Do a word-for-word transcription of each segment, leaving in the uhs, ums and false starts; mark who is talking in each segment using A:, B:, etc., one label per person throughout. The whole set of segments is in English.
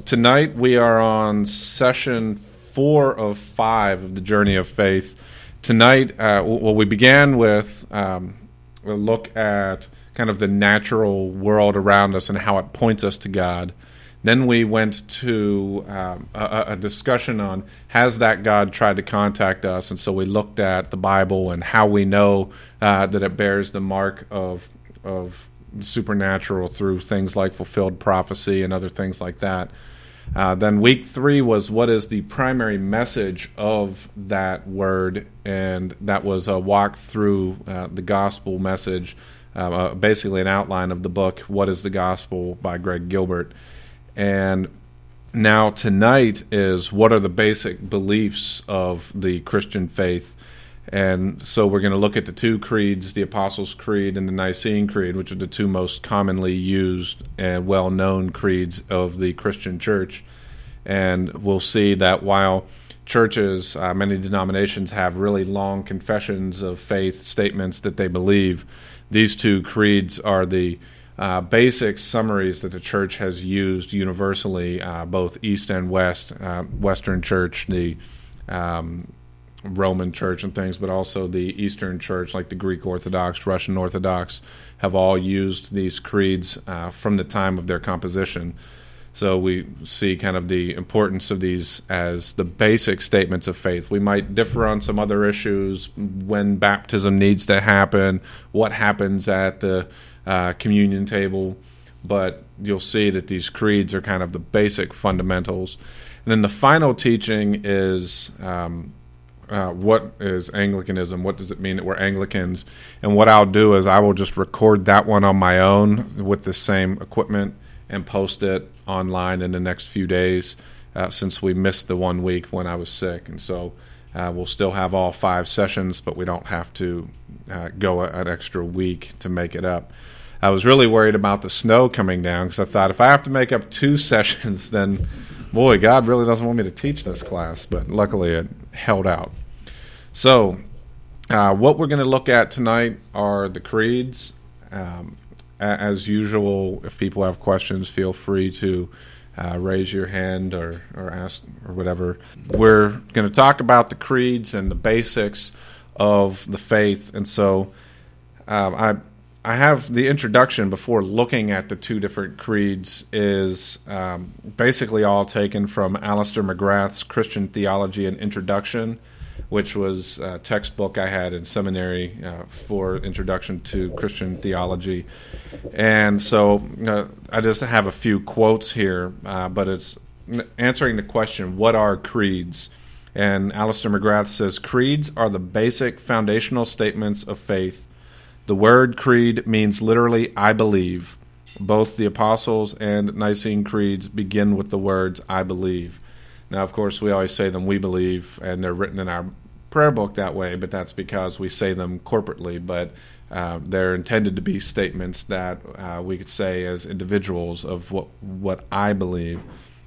A: tonight we are on session four of five of the Journey of Faith. Tonight, uh, well, we began with um, a look at kind of the natural world around us and how it points us to God. Then we went to um, a, a discussion on, has that God tried to contact us? And so we looked at the Bible and how we know uh, that it bears the mark of of supernatural through things like fulfilled prophecy and other things like that. Uh, then week three was, what is the primary message of that word? And that was a walk through uh, the gospel message, uh, uh, basically an outline of the book, What is the Gospel by Greg Gilbert. And now tonight is, what are the basic beliefs of the Christian faith? And so we're going to look at the two creeds, the Apostles' Creed and the Nicene Creed, which are the two most commonly used and well-known creeds of the Christian church. And we'll see that while churches, uh, many denominations, have really long confessions of faith statements that they believe, these two creeds are the uh, basic summaries that the church has used universally, uh, both East and West, uh, Western Church, the um Roman Church and things, but also the Eastern Church, like the Greek Orthodox, Russian Orthodox, have all used these creeds uh, from the time of their composition. So we see kind of the importance of these as the basic statements of faith. We might differ on some other issues, when baptism needs to happen, what happens at the uh, communion table, but you'll see that these creeds are kind of the basic fundamentals. And then the final teaching is um, Uh, what is Anglicanism? What does it mean that we're Anglicans? And what I'll do is I will just record that one on my own with the same equipment and post it online in the next few days, uh, since we missed the one week when I was sick. And so uh, we'll still have all five sessions, but we don't have to uh, go a, an extra week to make it up. I was really worried about the snow coming down, because I thought if I have to make up two sessions, then boy, God really doesn't want me to teach this class, but luckily it held out. So uh, what we're going to look at tonight are the creeds. Um, as usual, if people have questions, feel free to uh, raise your hand or, or ask or whatever. We're going to talk about the creeds and the basics of the faith. And so um, I I have the introduction before looking at the two different creeds is um, basically all taken from Alistair McGrath's Christian Theology and Introduction, which was a textbook I had in seminary uh, for Introduction to Christian Theology. And so uh, I just have a few quotes here, uh, but it's answering the question, what are creeds? And Alistair McGrath says, creeds are the basic foundational statements of faith. The word creed means literally, I believe. Both the Apostles and Nicene creeds begin with the words, I believe. Now, of course, we always say them, we believe, and they're written in our prayer book that way, but that's because we say them corporately. But uh, they're intended to be statements that uh, we could say as individuals of what, what I believe.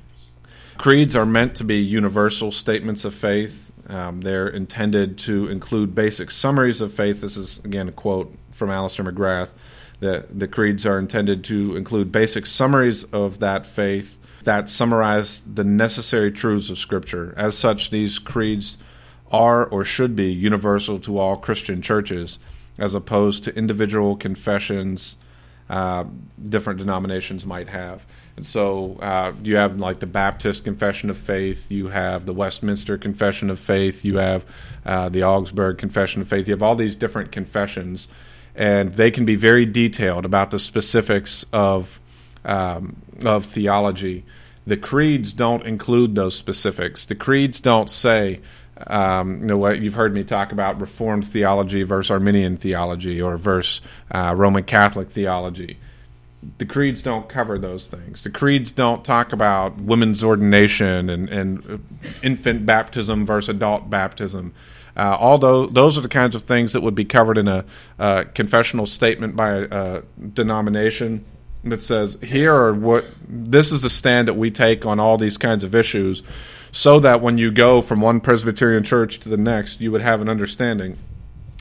A: Creeds are meant to be universal statements of faith. Um, they're intended to include basic summaries of faith. This is, again, a quote from Alistair McGrath. The, the creeds are intended to include basic summaries of that faith that summarize the necessary truths of Scripture. As such, these creeds are or should be universal to all Christian churches, as opposed to individual confessions uh, different denominations might have. And so uh, you have like the Baptist Confession of Faith, you have the Westminster Confession of Faith, you have uh, the Augsburg Confession of Faith, you have all these different confessions, and they can be very detailed about the specifics of um, of theology. The creeds don't include those specifics. The creeds don't say, um, you know, what you've heard me talk about Reformed theology versus Arminian theology or versus uh, Roman Catholic theology. The creeds don't cover those things. The creeds don't talk about women's ordination and, and infant baptism versus adult baptism. Uh, although those are the kinds of things that would be covered in a, a confessional statement by a, a denomination that says, here are what, this is the stand that we take on all these kinds of issues, so that when you go from one Presbyterian church to the next, you would have an understanding.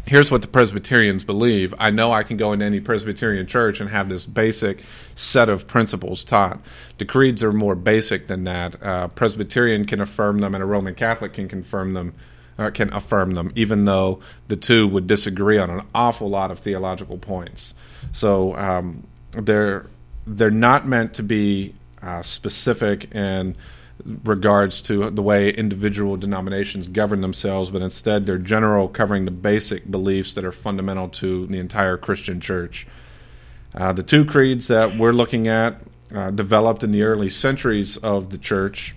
A: here's what the Presbyterians believe. I know I can go into any Presbyterian church and have this basic set of principles taught. The creeds are more basic than that. Uh, Presbyterian can affirm them, and a Roman Catholic can confirm them, uh, can affirm them, even though the two would disagree on an awful lot of theological points. So um, they're they're not meant to be uh, specific in regards to the way individual denominations govern themselves, but instead they're general, covering the basic beliefs that are fundamental to the entire Christian church. Uh, the two creeds that we're looking at uh, developed in the early centuries of the church.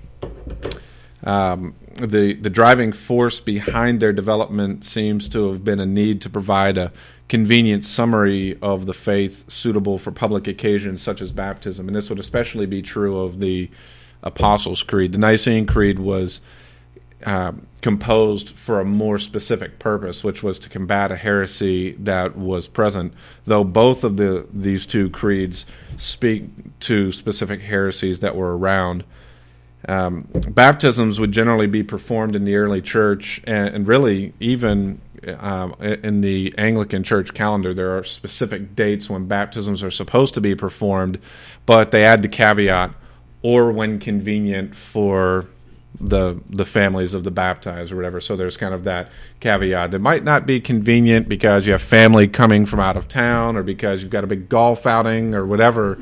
A: Um, the the driving force behind their development seems to have been a need to provide a convenient summary of the faith suitable for public occasions such as baptism, and this would especially be true of the Apostles' Creed. The Nicene Creed was uh, composed for a more specific purpose, which was to combat a heresy that was present, though both of the these two creeds speak to specific heresies that were around. Um, baptisms would generally be performed in the early church, and, and really even uh, in the Anglican church calendar, there are specific dates when baptisms are supposed to be performed, but they add the caveat, or when convenient for the the families of the baptized or whatever. So there's kind of that caveat. It might not be convenient because you have family coming from out of town, or because you've got a big golf outing or whatever.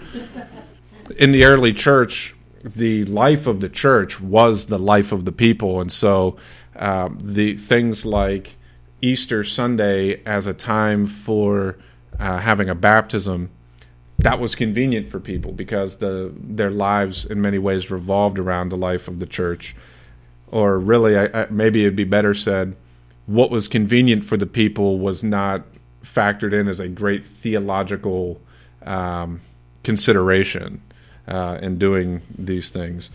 A: In the early church, the life of the church was the life of the people, and so uh, the things like Easter Sunday as a time for uh, having a baptism, that was convenient for people because the their lives in many ways revolved around the life of the church. Or really, I, I, maybe it'd be better said, what was convenient for the people was not factored in as a great theological um, consideration uh, in doing these things.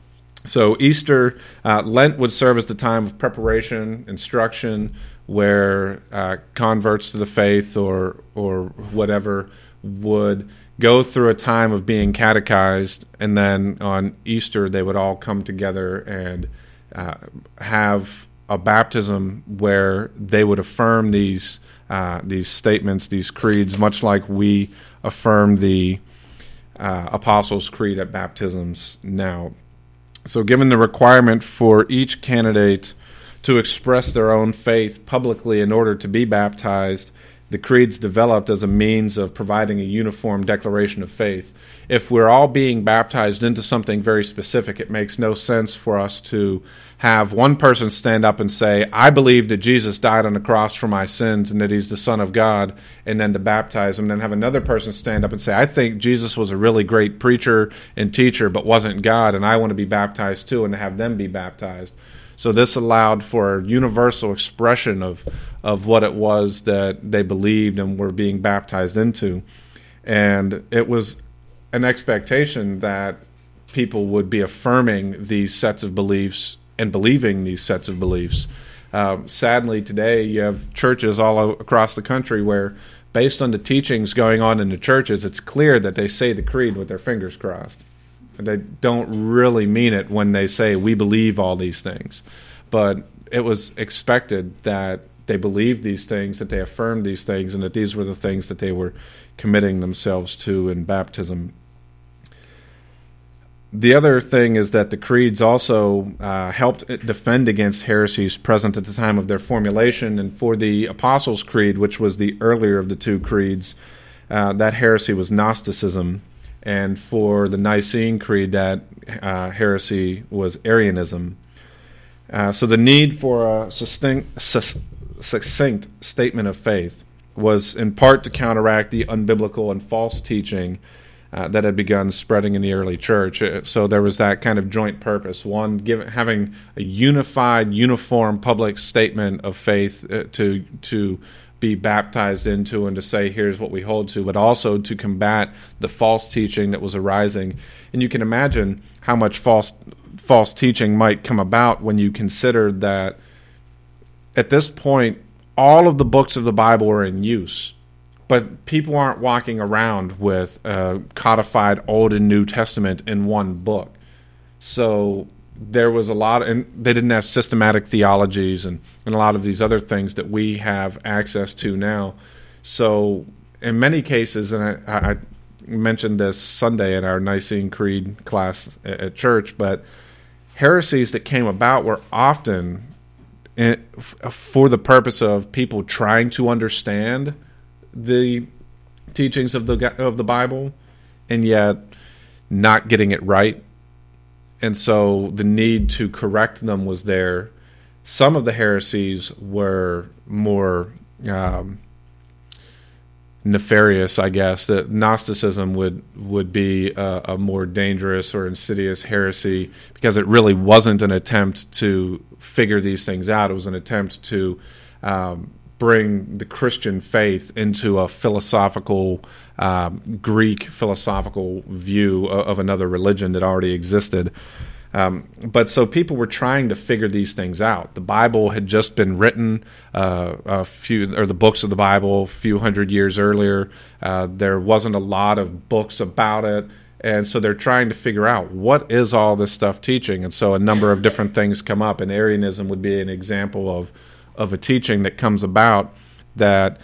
A: So Easter, uh, Lent would serve as the time of preparation, instruction, where uh, converts to the faith or or whatever would go through a time of being catechized, and then on Easter they would all come together and uh, have a baptism where they would affirm these uh, these statements, these creeds, much like we affirm the uh, Apostles' Creed at baptisms now. So given the requirement for each candidate to express their own faith publicly in order to be baptized, the creeds developed as a means of providing a uniform declaration of faith. If we're all being baptized into something very specific, it makes no sense for us to have one person stand up and say, I believe that Jesus died on the cross for my sins and that he's the Son of God, and then to baptize him, and then have another person stand up and say, I think Jesus was a really great preacher and teacher but wasn't God, and I want to be baptized too, and to have them be baptized. So this allowed for universal expression of of what it was that they believed and were being baptized into. And it was an expectation that people would be affirming these sets of beliefs and believing these sets of beliefs. Uh, sadly, today you have churches all o- across the country where, based on the teachings going on in the churches, it's clear that they say the creed with their fingers crossed. They don't really mean it when they say, we believe all these things. But it was expected that they believed these things, that they affirmed these things, and that these were the things that they were committing themselves to in baptism. The other thing is that the creeds also uh, helped defend against heresies present at the time of their formulation. And for the Apostles' Creed, which was the earlier of the two creeds, uh, that heresy was Gnosticism. And for the Nicene Creed, that uh, heresy was Arianism. Uh, so the need for a succinct, succinct statement of faith was in part to counteract the unbiblical and false teaching uh, that had begun spreading in the early church. So there was that kind of joint purpose. One, give, having a unified, uniform public statement of faith uh, to to be baptized into and to say, here's what we hold to, but also to combat the false teaching that was arising. And you can imagine how much false false teaching might come about when you consider that at this point, all of the books of the Bible are in use, but people aren't walking around with a codified Old and New Testament in one book. So there was a lot, and they didn't have systematic theologies and, and a lot of these other things that we have access to now. So in many cases, and I, I mentioned this Sunday in our Nicene Creed class at, at church, but heresies that came about were often in, for the purpose of people trying to understand the teachings of the of the Bible, and yet not getting it right. And so the need to correct them was there. Some of the heresies were more um, nefarious, I guess. That Gnosticism would would be a, a more dangerous or insidious heresy because it really wasn't an attempt to figure these things out. It was an attempt to um, bring the Christian faith into a philosophical, um, Greek philosophical view of, of another religion that already existed. Um, but so people were trying to figure these things out. The Bible had just been written, uh, a few, or the books of the Bible, a few hundred years earlier. Uh, there wasn't a lot of books about it. And so they're trying to figure out, what is all this stuff teaching? And so a number of different things come up, and Arianism would be an example of of a teaching that comes about that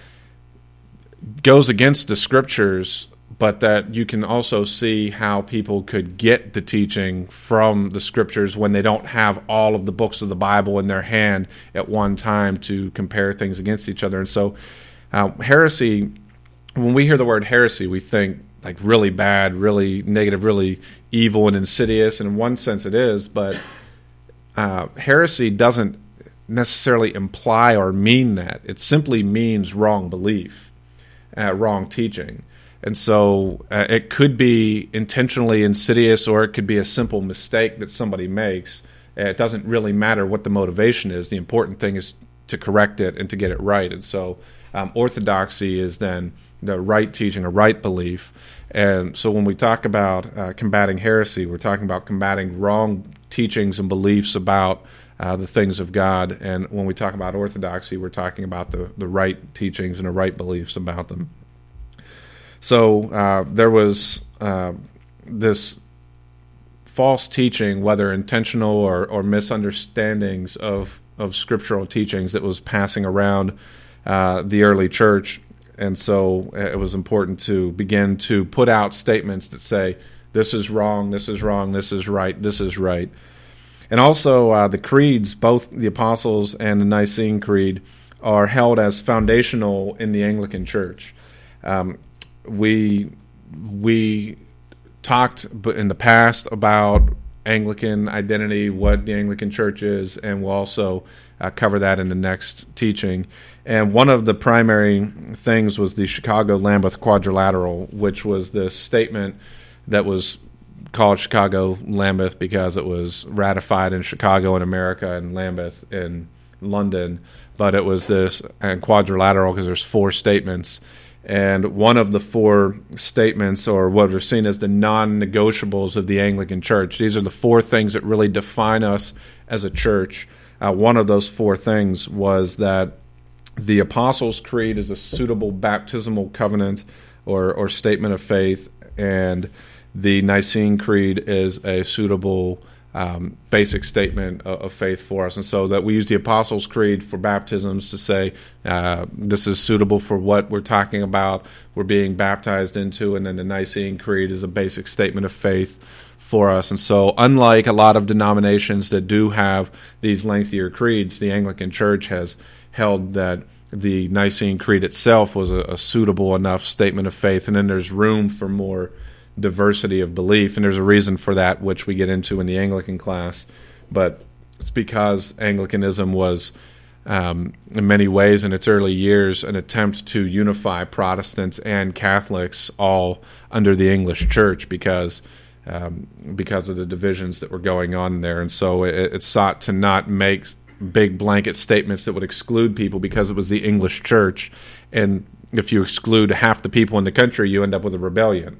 A: goes against the scriptures, but that you can also see how people could get the teaching from the scriptures when they don't have all of the books of the Bible in their hand at one time to compare things against each other. And so uh, heresy, when we hear the word heresy, we think like really bad, really negative, really evil and insidious, and in one sense it is, but uh, heresy doesn't necessarily imply or mean that. It simply means wrong belief, uh, wrong teaching. And so uh, it could be intentionally insidious, or it could be a simple mistake that somebody makes. Uh, it doesn't really matter what the motivation is. The important thing is to correct it and to get it right. And so um, orthodoxy is then the right teaching, a right belief. And so when we talk about uh, combating heresy, we're talking about combating wrong teachings and beliefs about Uh, the things of God. And when we talk about orthodoxy, we're talking about the, the right teachings and the right beliefs about them. So uh, there was uh, this false teaching, whether intentional or, or misunderstandings of, of scriptural teachings, that was passing around uh, the early church. And so it was important to begin to put out statements that say, this is wrong, this is wrong, this is right, this is right. And also uh, the creeds, both the Apostles and the Nicene Creed, are held as foundational in the Anglican Church. Um, we we talked in the past about Anglican identity, what the Anglican Church is, and we'll also uh, cover that in the next teaching. And one of the primary things was the Chicago-Lambeth Quadrilateral, which was the statement that was called Chicago-Lambeth because it was ratified in Chicago in America and Lambeth in London. But it was this and quadrilateral because there's four statements. And one of the four statements, or what are seen as the non-negotiables of the Anglican Church, these are the four things that really define us as a church. Uh, one of those four things was that the Apostles' Creed is a suitable baptismal covenant or, or statement of faith, and the Nicene Creed is a suitable um, basic statement of, of faith for us. And so that we use the Apostles' Creed for baptisms to say uh, this is suitable for what we're talking about, we're being baptized into, and then the Nicene Creed is a basic statement of faith for us. And so unlike a lot of denominations that do have these lengthier creeds, the Anglican Church has held that the Nicene Creed itself was a, a suitable enough statement of faith, and then there's room for more diversity of belief, and there's a reason for that, which we get into in the Anglican class. But it's because Anglicanism was, um, in many ways, in its early years, an attempt to unify Protestants and Catholics all under the English Church, because um, because of the divisions that were going on there. And so it, it sought to not make big blanket statements that would exclude people because it was the English Church. And if you exclude half the people in the country, you end up with a rebellion.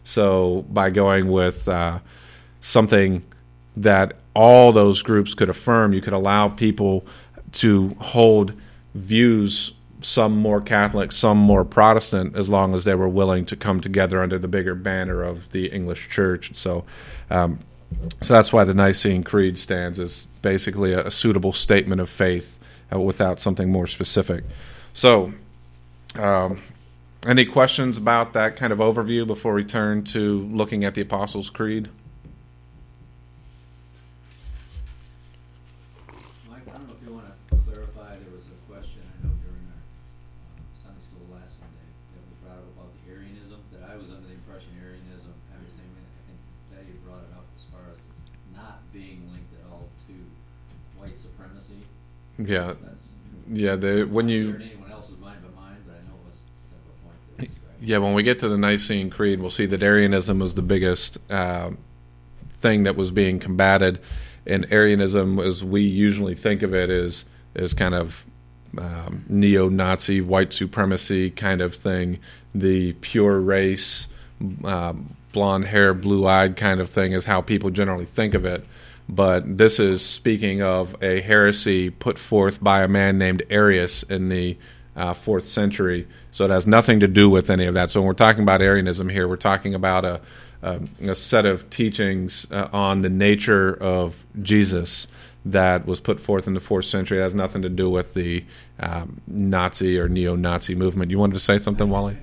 A: So by going with uh, something that all those groups could affirm, you could allow people to hold views, some more Catholic, some more Protestant, as long as they were willing to come together under the bigger banner of the English Church. So um, So that's why the Nicene Creed stands as basically a, a suitable statement of faith uh, without something more specific. So, um, any questions about that kind of overview before we turn to looking at the Apostles' Creed?
B: Mike, I don't know if you want to clarify. There was a question I know during our um, Sunday school last Sunday that was brought up about the Arianism. That I was under the impression Arianism, I was saying, I think Daddy brought it up as far as not being linked at all to white supremacy.
A: Yeah,
B: That's,
A: yeah. The when you
B: anyone else's mind but mine, but I know it was kind of a point that was right.
A: yeah when we get to the Nicene Creed, we'll see that Arianism was the biggest uh, thing that was being combated, and Arianism, as we usually think of it, is is kind of um, neo-Nazi, white supremacy kind of thing, the pure race, um, blonde hair, blue-eyed kind of thing is how people generally think of it. But this is speaking of a heresy put forth by a man named Arius in the uh, fourth century. So it has nothing to do with any of that. So when we're talking about Arianism here, we're talking about a, a, a set of teachings uh, on the nature of Jesus that was put forth in the fourth century. It has nothing to do with the um, Nazi or neo-Nazi movement. You wanted to say something, Wally?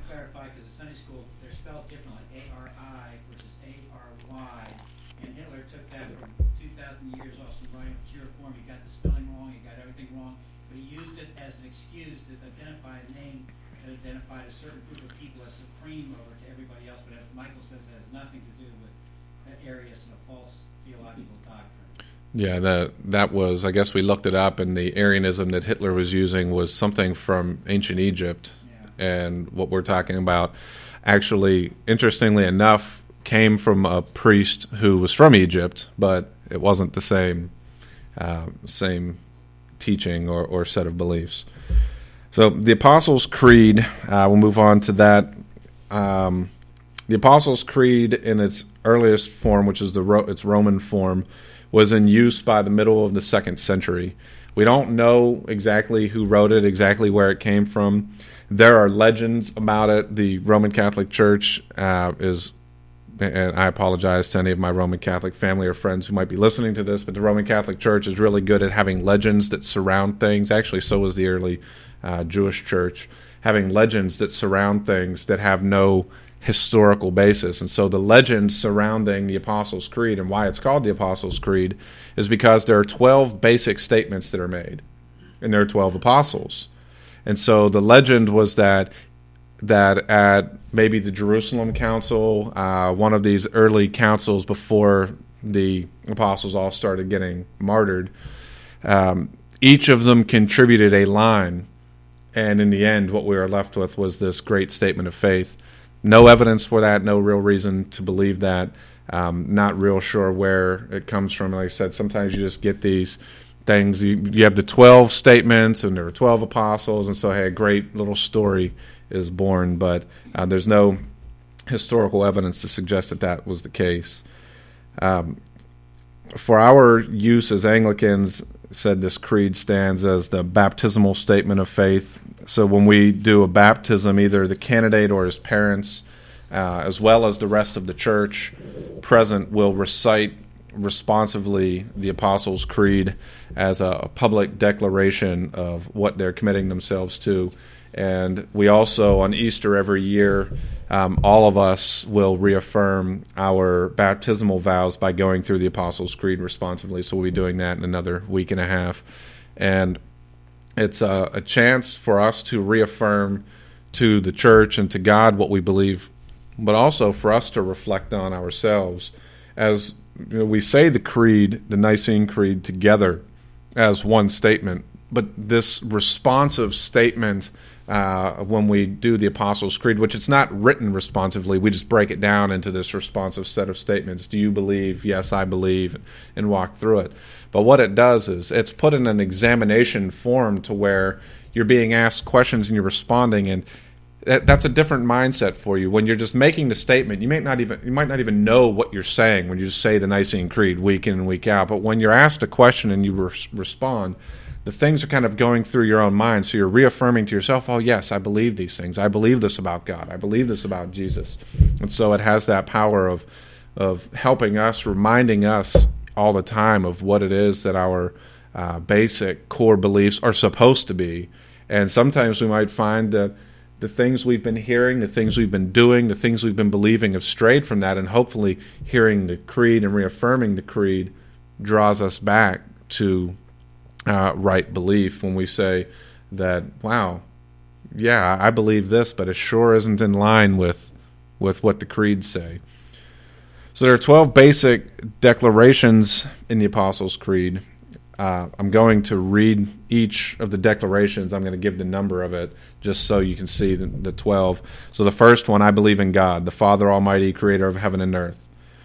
A: Yeah, that that was, I guess we looked it up, and the Arianism that Hitler was using was something from ancient Egypt. Yeah. And what we're talking about, actually, interestingly enough, came from a priest who was from Egypt, but it wasn't the same uh, same teaching or, or set of beliefs. So the Apostles' Creed, uh, we'll move on to that. Um, the Apostles' Creed in its earliest form, which is the Ro- its Roman form, was in use by the middle of the second century. We don't know exactly who wrote it, exactly where it came from. There are legends about it. The Roman Catholic Church uh, is, and I apologize to any of my Roman Catholic family or friends who might be listening to this, but the Roman Catholic Church is really good at having legends that surround things. Actually, so was the early uh, Jewish Church, having legends that surround things that have no historical basis. And so the legend surrounding the Apostles' Creed, and why it's called the Apostles' Creed, is because there are twelve basic statements that are made, and there are twelve apostles. And so the legend was that that at maybe the Jerusalem Council, uh, one of these early councils before the apostles all started getting martyred, um, each of them contributed a line, and in the end what we were left with was this great statement of faith. No evidence for that, no real reason to believe that. Um, not real sure where it comes from. Like I said, sometimes you just get these things. You, you have the twelve statements, and there are twelve apostles, and so, hey, a great little story is born. But uh, there's no historical evidence to suggest that that was the case. Um, for our use as Anglicans, said this creed stands as the baptismal statement of faith. So when we do a baptism, either the candidate or his parents, uh, as well as the rest of the church present, will recite responsively the Apostles' Creed as a public declaration of what they're committing themselves to. And we also, on Easter every year, um, all of us will reaffirm our baptismal vows by going through the Apostles' Creed responsively. So we'll be doing that in another week and a half. And it's a, a chance for us to reaffirm to the church and to God what we believe, but also for us to reflect on ourselves. As you know, we say the creed, the Nicene Creed, together as one statement, but this responsive statement uh, when we do the Apostles' Creed, which it's not written responsively, we just break it down into this responsive set of statements. Do you believe? Yes, I believe, and walk through it. But what it does is it's put in an examination form to where you're being asked questions and you're responding, and that, that's a different mindset for you. When you're just making the statement, you may not even you might not even know what you're saying when you just say the Nicene Creed week in and week out. But when you're asked a question and you re- respond, the things are kind of going through your own mind. So you're reaffirming to yourself, oh, yes, I believe these things. I believe this about God. I believe this about Jesus. And so it has that power of of helping us, reminding us all the time of what it is that our uh, basic core beliefs are supposed to be. And sometimes we might find that the things we've been hearing, the things we've been doing, the things we've been believing have strayed from that, and hopefully hearing the creed and reaffirming the creed draws us back to uh, right belief when we say that, wow, yeah, I believe this, but it sure isn't in line with with what the creeds say. So there are twelve basic declarations in the Apostles' Creed. Uh, I'm going to read each of the declarations. I'm going to give the number of it just so you can see the, the twelve. So the first one, I believe in God, the Father Almighty, creator of heaven and earth.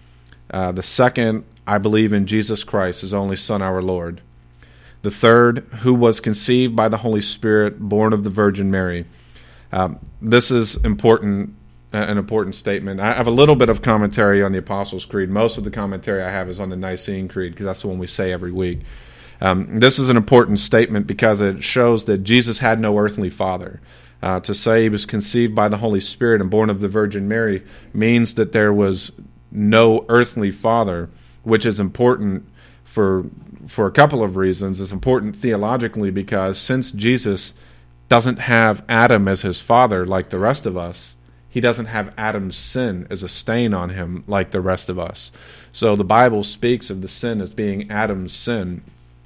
A: Uh, the second, I believe in Jesus Christ, his only Son, our Lord. The third, who was conceived by the Holy Spirit, born of the Virgin Mary. Um, this is important, uh, an important statement. I have a little bit of commentary on the Apostles' Creed. Most of the commentary I have is on the Nicene Creed, because that's the one we say every week. Um, this is an important statement because it shows that Jesus had no earthly father. Uh, to say he was conceived by the Holy Spirit and born of the Virgin Mary means that there was no earthly father, which is important for for a couple of reasons. It's important theologically because since Jesus doesn't have Adam as his father like the rest of us, he doesn't have Adam's sin as a stain on him like the rest of us. So the Bible speaks of the sin as being Adam's sin,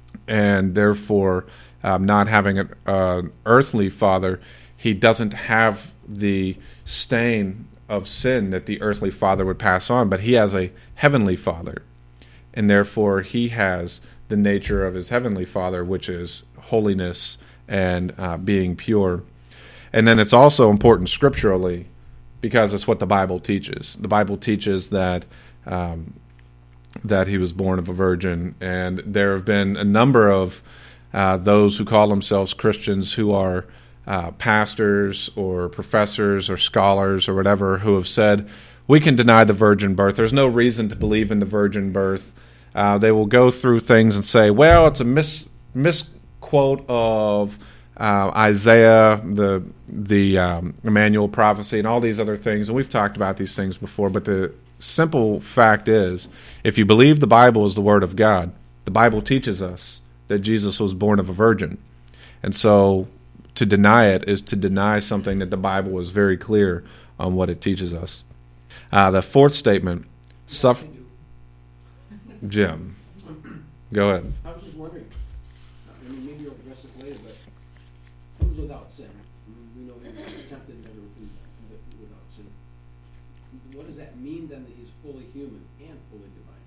A: and therefore um, not having an uh, earthly father, he doesn't have the stain of sin that the earthly father would pass on, but he has a heavenly father, and therefore he has the nature of his heavenly father, which is holiness and uh, being pure. And then it's also important scripturally because it's what the Bible teaches. The Bible teaches that um, that he was born of a virgin, and there have been a number of uh, those who call themselves Christians who are uh, pastors or professors or scholars or whatever who have said, we can deny the virgin birth. There's no reason to believe in the virgin birth. Uh, they will go through things and say, well, it's a mis misquote of uh, Isaiah, the the um, Emmanuel prophecy, and all these other things. And we've talked about these things before, but the simple fact is, if you believe the Bible is the Word of God, the Bible teaches us that Jesus was born of a virgin. And so to deny it is to deny something that the Bible is very clear on what it teaches us. Uh, the fourth statement, suffer. Jim, go ahead.
C: I was just wondering, I mean, maybe you'll address this later, but he was without sin. I mean, we know he was tempted never without sin. What does that mean then that he's fully human and fully divine?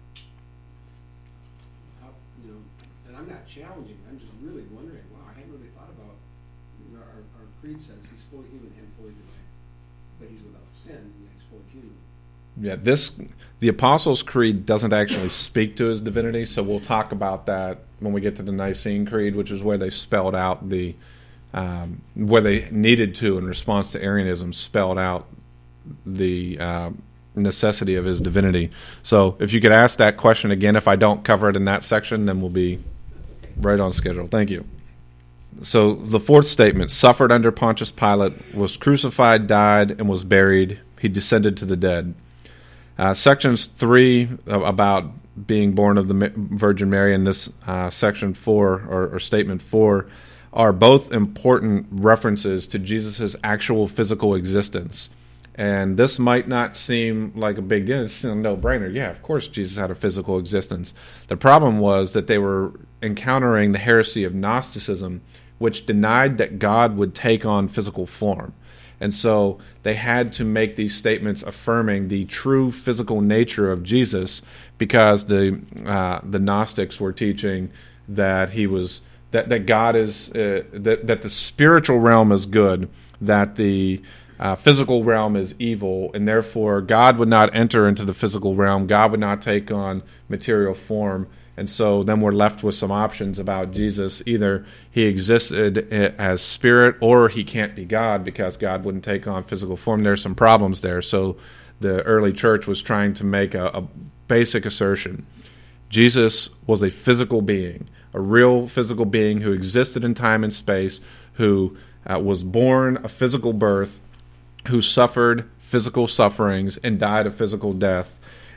C: How, you know, and I'm not challenging, I'm just really wondering, wow, I hadn't really thought about, you know, our, our creed says he's fully human and fully divine, but he's without sin and he's fully human.
A: Yeah, this the Apostles' Creed doesn't actually speak to his divinity, so we'll talk about that when we get to the Nicene Creed, which is where they spelled out the um, where they needed to, in response to Arianism, spelled out the uh, necessity of his divinity. So, if you could ask that question again, if I don't cover it in that section, then we'll be right on schedule. Thank you. So, the fourth statement: suffered under Pontius Pilate, was crucified, died, and was buried. He descended to the dead. Uh, sections three uh, about being born of the Virgin Mary and this uh, section four, or, or statement four, are both important references to Jesus' actual physical existence. And this might not seem like a big deal. It's a no-brainer. Yeah, of course Jesus had a physical existence. The problem was that they were encountering the heresy of Gnosticism, which denied that God would take on physical form. And so they had to make these statements affirming the true physical nature of Jesus, because the uh, the Gnostics were teaching that he was that that God is uh, that that the spiritual realm is good, that the uh, physical realm is evil, and therefore God would not enter into the physical realm. God would not take on material form. And so then we're left with some options about Jesus. Either he existed as spirit, or he can't be God because God wouldn't take on physical form. There's some problems there. So the early church was trying to make a, a basic assertion. Jesus was a physical being, a real physical being who existed in time and space, who uh, was born a physical birth, who suffered physical sufferings and died a physical death.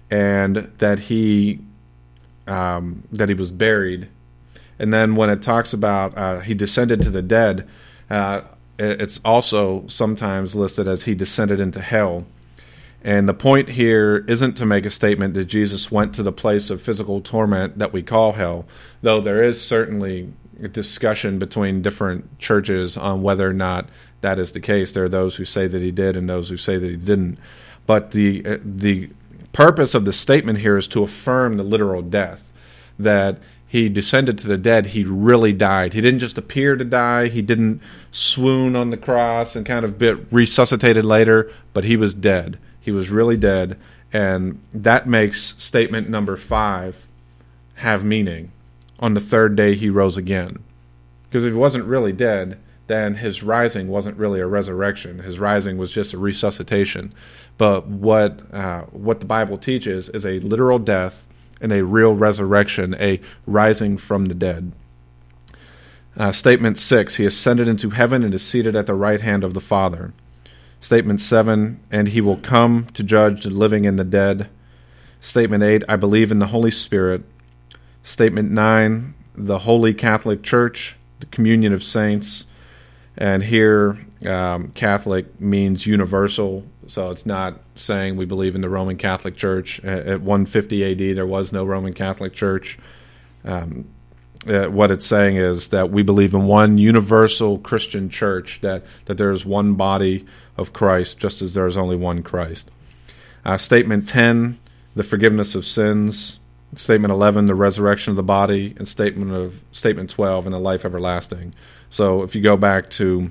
A: and that he um, that he was buried. And then when it talks about uh, he descended to the dead, uh, it's also sometimes listed as he descended into hell. And the point here isn't to make a statement that Jesus went to the place of physical torment that we call hell, though there is certainly a discussion between different churches on whether or not that is the case. There are those who say that he did and those who say that he didn't. But the uh, the purpose of the statement here is to affirm the literal death, that he descended to the dead. He really died. He didn't just appear to die. He didn't swoon on the cross and kind of bit resuscitated later, but he was dead. He was really dead, and that makes statement number five have meaning. On the third day he rose again. Because if he wasn't really dead, then his rising wasn't really a resurrection. His rising was just a resuscitation. But what uh, what the Bible teaches is a literal death and a real resurrection, a rising from the dead. Uh, statement six, he ascended into heaven and is seated at the right hand of the Father. Statement seven, and he will come to judge the living and the dead. Statement eight, I believe in the Holy Spirit. Statement nine, the Holy Catholic Church, the communion of saints. And here, um, Catholic means universal, so it's not saying we believe in the Roman Catholic Church. At one fifty A D, there was no Roman Catholic Church. Um, uh, what it's saying is that we believe in one universal Christian church, that, that there is one body of Christ, just as there is only one Christ. Uh, statement ten, the forgiveness of sins. Statement eleven, the resurrection of the body. And statement of statement twelve, and the life everlasting. So if you go back to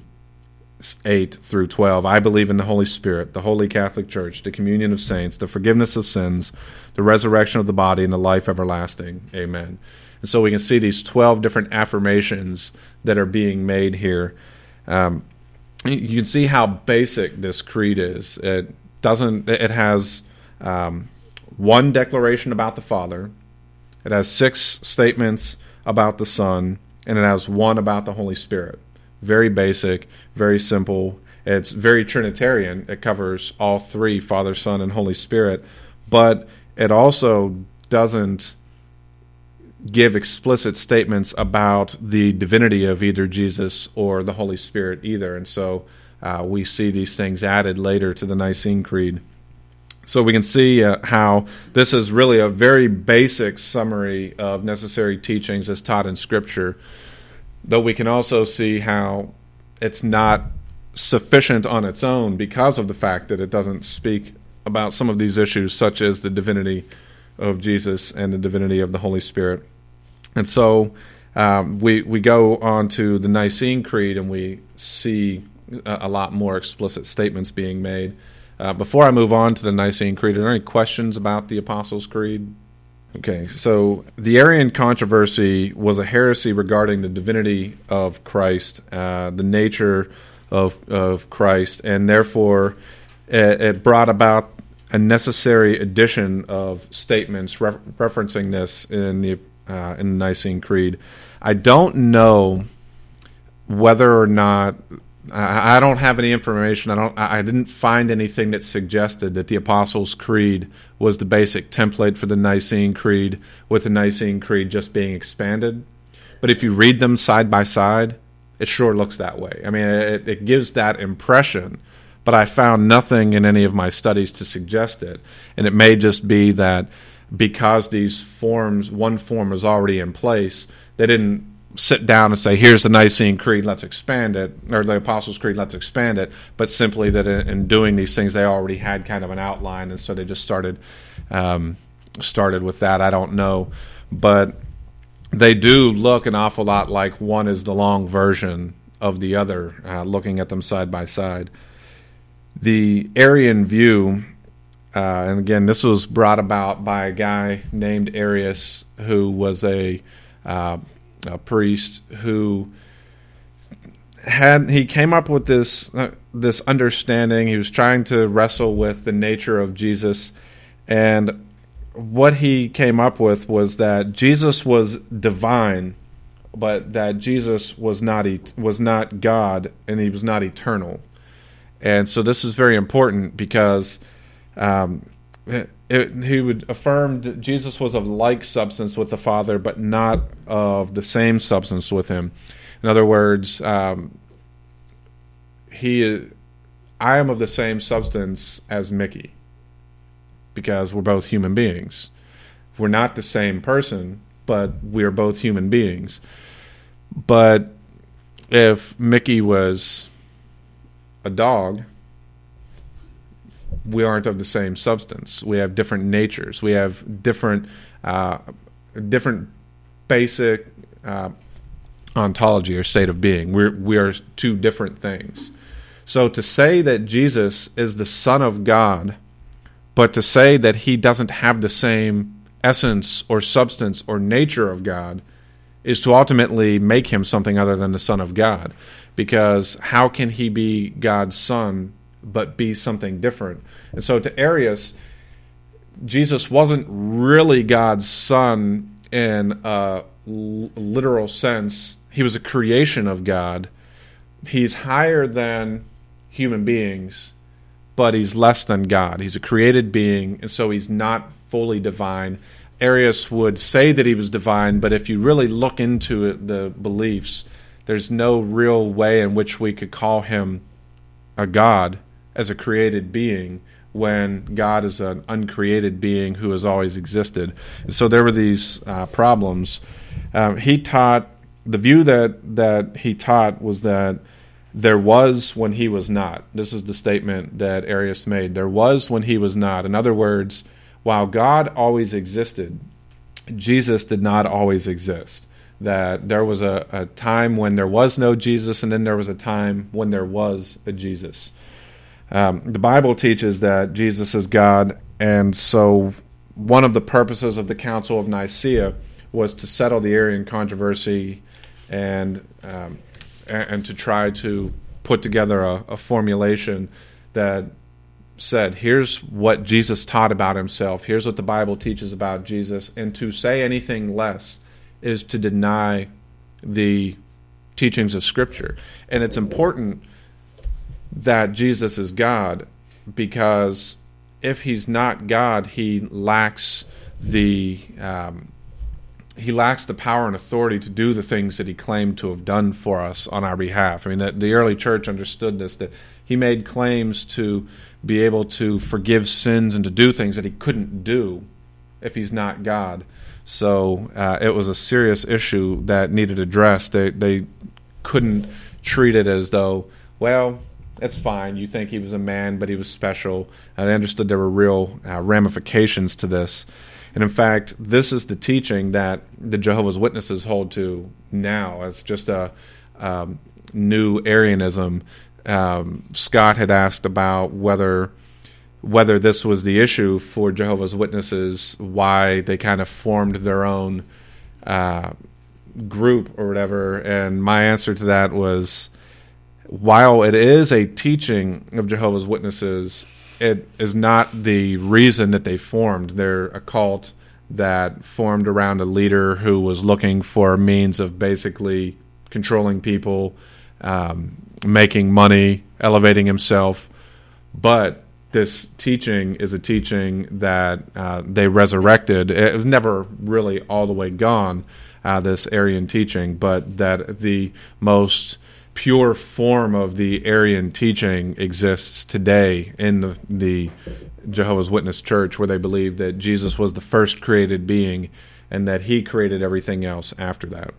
A: eight through twelve, I believe in the Holy Spirit, the Holy Catholic Church, the communion of saints, the forgiveness of sins, the resurrection of the body, and the life everlasting. Amen. And so we can see these twelve different affirmations that are being made here. Um, you can see how basic this creed is. It doesn't. It has um, one declaration about the Father. It has six statements about the Son, and it has one about the Holy Spirit. Very basic, very simple. It's very Trinitarian. It covers all three, Father, Son, and Holy Spirit. But it also doesn't give explicit statements about the divinity of either Jesus or the Holy Spirit either. And so uh, we see these things added later to the Nicene Creed. So we can see uh, how this is really a very basic summary of necessary teachings as taught in Scripture, though we can also see how it's not sufficient on its own because of the fact that it doesn't speak about some of these issues, such as the divinity of Jesus and the divinity of the Holy Spirit. And so um, we we go on to the Nicene Creed, and we see a, a lot more explicit statements being made. Uh, before I move on to the Nicene Creed, are there any questions about the Apostles' Creed? Okay, so the Arian controversy was a heresy regarding the divinity of Christ, uh, the nature of of Christ, and therefore it, it brought about a necessary addition of statements re- referencing this in the uh, in the Nicene Creed. I don't know whether or not I, I don't have any information. I don't. I didn't find anything that suggested that the Apostles' Creed was the basic template for the Nicene Creed, with the Nicene Creed just being expanded. But if you read them side by side, it sure looks that way. I mean, it, it gives that impression, but I found nothing in any of my studies to suggest it. And it may just be that because these forms, one form is already in place, they didn't sit down and say, here's the Nicene Creed, let's expand it, or the Apostles' Creed, let's expand it, but simply that in, in doing these things, they already had kind of an outline, and so they just started um, started with that. I don't know. But they do look an awful lot like one is the long version of the other, uh, looking at them side by side. The Arian view, uh, and again, this was brought about by a guy named Arius, who was a uh, a priest who had he came up with this uh, this understanding. He was trying to wrestle with the nature of Jesus, and what he came up with was that Jesus was divine, but that Jesus was not et- was not God, and he was not eternal. And so this is very important because um, it, he would affirm that Jesus was of like substance with the Father, but not of the same substance with him. In other words, um, he, I am of the same substance as Mickey, because we're both human beings. We're not the same person, but we are both human beings. But if Mickey was a dog, we aren't of the same substance. We have different natures. We have different, uh, different basic uh, ontology or state of being. We're, we are two different things. So to say that Jesus is the Son of God, but to say that he doesn't have the same essence or substance or nature of God, is to ultimately make him something other than the Son of God. Because how can he be God's Son but be something different? And so to Arius, Jesus wasn't really God's Son in a literal sense. He was a creation of God. He's higher than human beings, but he's less than God. He's a created being, and so he's not fully divine. Arius would say that he was divine, but if you really look into it, the beliefs, there's no real way in which we could call him a God as a created being when God is an uncreated being who has always existed. And so there were these uh, problems. Um, he taught, the view that, that he taught was that there was when he was not. This is the statement that Arius made. There was when he was not. In other words, while God always existed, Jesus did not always exist. That there was a, a time when there was no Jesus, and then there was a time when there was a Jesus. Um, the Bible teaches that Jesus is God, and so one of the purposes of the Council of Nicaea was to settle the Arian controversy and um, and to try to put together a, a formulation that said, here's what Jesus taught about himself, here's what the Bible teaches about Jesus, and to say anything less is to deny the teachings of Scripture. And it's important that Jesus is God, because if he's not God, he lacks the um, he lacks the power and authority to do the things that he claimed to have done for us on our behalf. I mean, the, the early church understood this, that he made claims to be able to forgive sins and to do things that he couldn't do if he's not God. So uh, it was a serious issue that needed addressed. They they couldn't treat it as though, well, that's fine, you think he was a man, but he was special. And they understood there were real uh, ramifications to this. And in fact, this is the teaching that the Jehovah's Witnesses hold to now. It's just a um, new Arianism. Um, Scott had asked about whether whether this was the issue for Jehovah's Witnesses, why they kind of formed their own uh, group or whatever. And my answer to that was, while it is a teaching of Jehovah's Witnesses, it is not the reason that they formed. They're a cult that formed around a leader who was looking for a means of basically controlling people, um, making money, elevating himself. But this teaching is a teaching that uh, they resurrected. It was never really all the way gone, uh, this Arian teaching, but that the most pure form of the Arian teaching exists today in the, the Jehovah's Witness Church, where they believe that Jesus was the first created being and that he created everything else after that.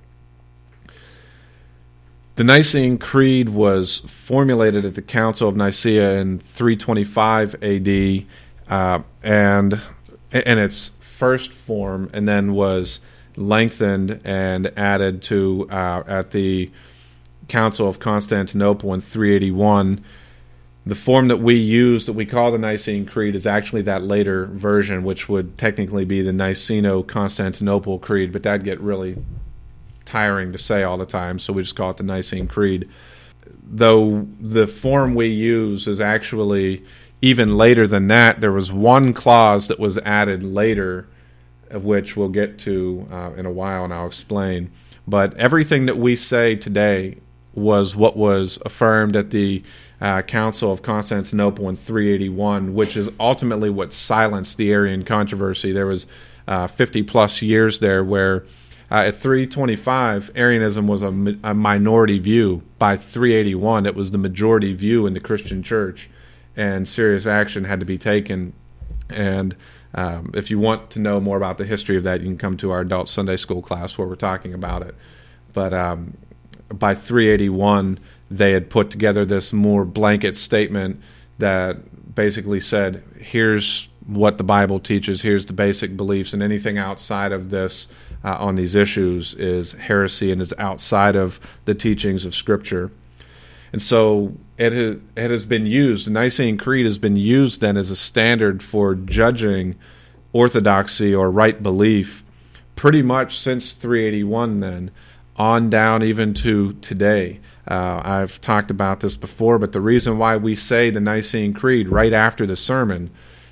A: The Nicene Creed was formulated at the Council of Nicaea in three twenty-five A D uh, and in its first form, and then was lengthened and added to uh, at the Council of Constantinople in three eighty-one. The form that we use, that we call the Nicene Creed, is actually that later version, which would technically be the Niceno-Constantinople Creed, but that'd get really tiring to say all the time, so we just call it the Nicene Creed. Though the form we use is actually even later than that, there was one clause that was added later, of which we'll get to uh, in a while, and I'll explain. But everything that we say today was what was affirmed at the uh, Council of Constantinople in three eighty-one, which is ultimately what silenced the Arian controversy. There was uh, fifty plus years there where uh, at three twenty-five, Arianism was a, a minority view. By three eighty-one, it was the majority view in the Christian church, and serious action had to be taken. And um, if you want to know more about the history of that, you can come to our adult Sunday school class where we're talking about it. But um, by three eighty-one, they had put together this more blanket statement that basically said, here's what the Bible teaches, here's the basic beliefs, and anything outside of this uh, on these issues is heresy and is outside of the teachings of Scripture. And so it has, it has been used, the Nicene Creed has been used then as a standard for judging orthodoxy or right belief pretty much since three eighty-one then, on down even to today. Uh, I've talked about this before, but the reason why we say the Nicene Creed right after the sermon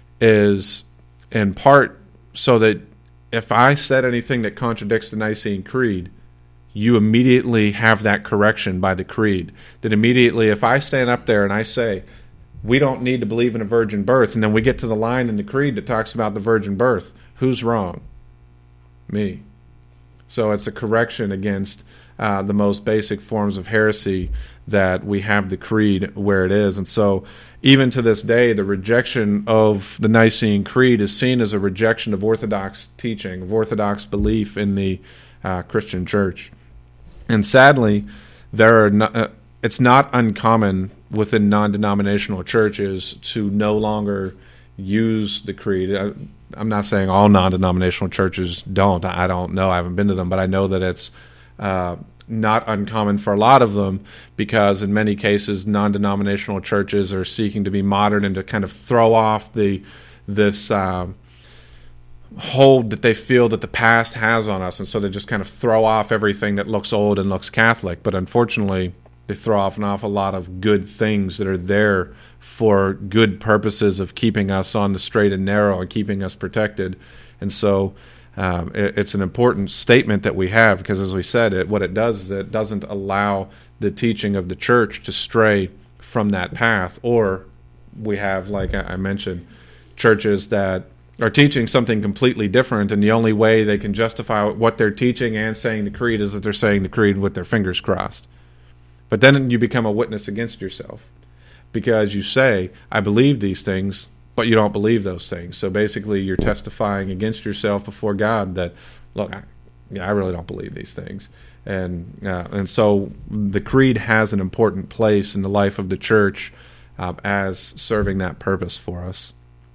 A: is in part so that if I said anything that contradicts the Nicene Creed, you immediately have that correction by the Creed. That immediately, if I stand up there and I say, we don't need to believe in a virgin birth, and then we get to the line in the Creed that talks about the virgin birth, who's wrong? Me. So it's a correction against uh, the most basic forms of heresy that we have the Creed where it is. And so even to this day, the rejection of the Nicene Creed is seen as a rejection of Orthodox teaching, of Orthodox belief in the uh, Christian church. And sadly, there are not, uh, it's not uncommon within non-denominational churches to no longer use the Creed. I, I'm not saying all non-denominational churches don't. I don't know. I haven't been to them, but I know that it's uh, not uncommon for a lot of them because in many cases non-denominational churches are seeking to be modern and to kind of throw off the this uh, hold that they feel that the past has on us, and so they just kind of throw off everything that looks old and looks Catholic. But unfortunately, they throw off an awful lot of good things that are there for good purposes of keeping us on the straight and narrow and keeping us protected. And so um, it, it's an important statement that we have because, as we said, it, what it does is it doesn't allow the teaching of the church to stray from that path. Or we have, like I mentioned, churches that are teaching something completely different, and the only way they can justify what they're teaching and saying the Creed is that they're saying the Creed with their fingers crossed. But then you become a witness against yourself because you say, I believe these things, but you don't believe those things. So basically you're testifying against yourself before God that, look, I, yeah, I really don't believe these things. And uh, and so the Creed has an important place in the life of the church uh, as serving that purpose for us.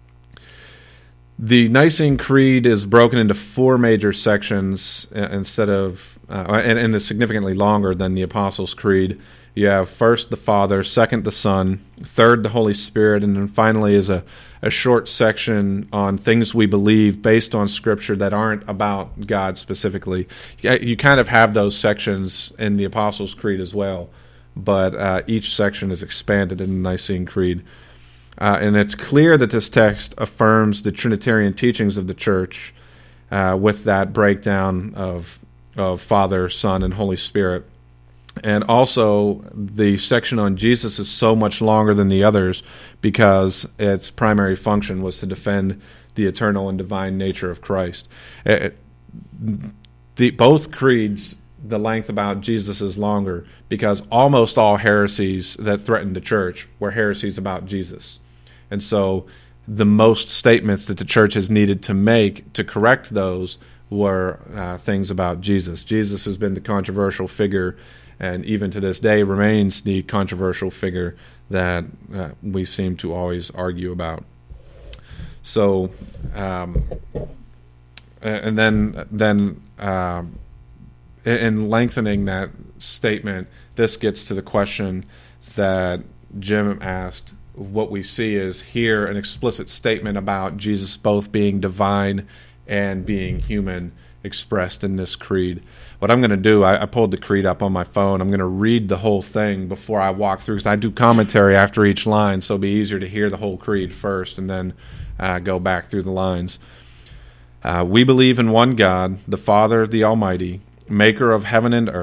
A: The Nicene Creed is broken into four major sections instead of, uh, and, and is significantly longer than the Apostles' Creed. You have first the Father, second the Son, third the Holy Spirit, and then finally is a, a short section on things we believe based on Scripture that aren't about God specifically. You kind of have those sections in the Apostles' Creed as well, but uh, each section is expanded in the Nicene Creed. Uh, and it's clear that this text affirms the Trinitarian teachings of the Church uh, with that breakdown of of Father, Son, and Holy Spirit. And also, the section on Jesus is so much longer than the others because its primary function was to defend the eternal and divine nature of Christ. It, the, both creeds, the length about Jesus is longer because almost all heresies that threatened the church were heresies about Jesus. And so the most statements that the church has needed to make to correct those were uh, things about Jesus. Jesus has been the controversial figure and even to this day remains the controversial figure that uh, we seem to always argue about. So, um, and then, then um, in lengthening that statement, this gets to the question that Jim asked. What we see is here an explicit statement about Jesus both being divine and being human expressed in this creed. What I'm going to do, I, I pulled the creed up on my phone. I'm going to read the whole thing before I walk through because I do commentary after each line, so it'll be easier to hear the whole creed first and then uh, go back through the lines. Uh, we believe in one God, the Father, the Almighty, maker of heaven and earth,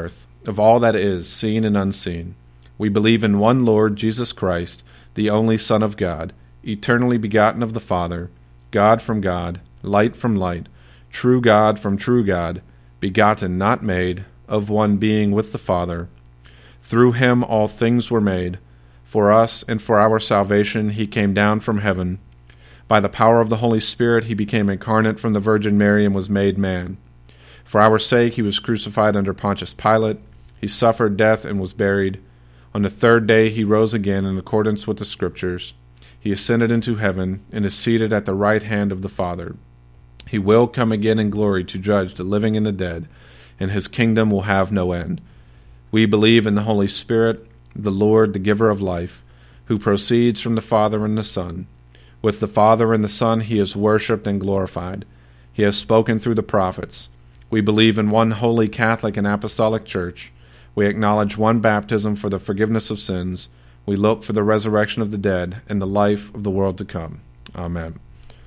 A: of all that is, seen and unseen. We believe in one Lord, Jesus Christ, the only Son of God, eternally begotten of the Father, God from God, light from light, true God from true God, begotten, not made, of one being with the Father. Through him all things were made. For us and for our salvation he came down from heaven. By the power of the Holy Spirit he became incarnate from the Virgin Mary and was made man. For our sake he was crucified under Pontius Pilate. He suffered death and was buried. On the third day he rose again in accordance with the Scriptures. He ascended into heaven and is seated at the right hand of the Father. He will come again in glory to judge the living and the dead, and his kingdom will have no end. We believe in the Holy Spirit, the Lord, the giver of life, who proceeds from the Father and the Son. With the Father and the Son he is worshipped and glorified. He has spoken through the prophets. We believe in one holy Catholic and Apostolic Church. We acknowledge one baptism for the forgiveness of sins. We look for the resurrection of the dead and the life of the world to come. Amen.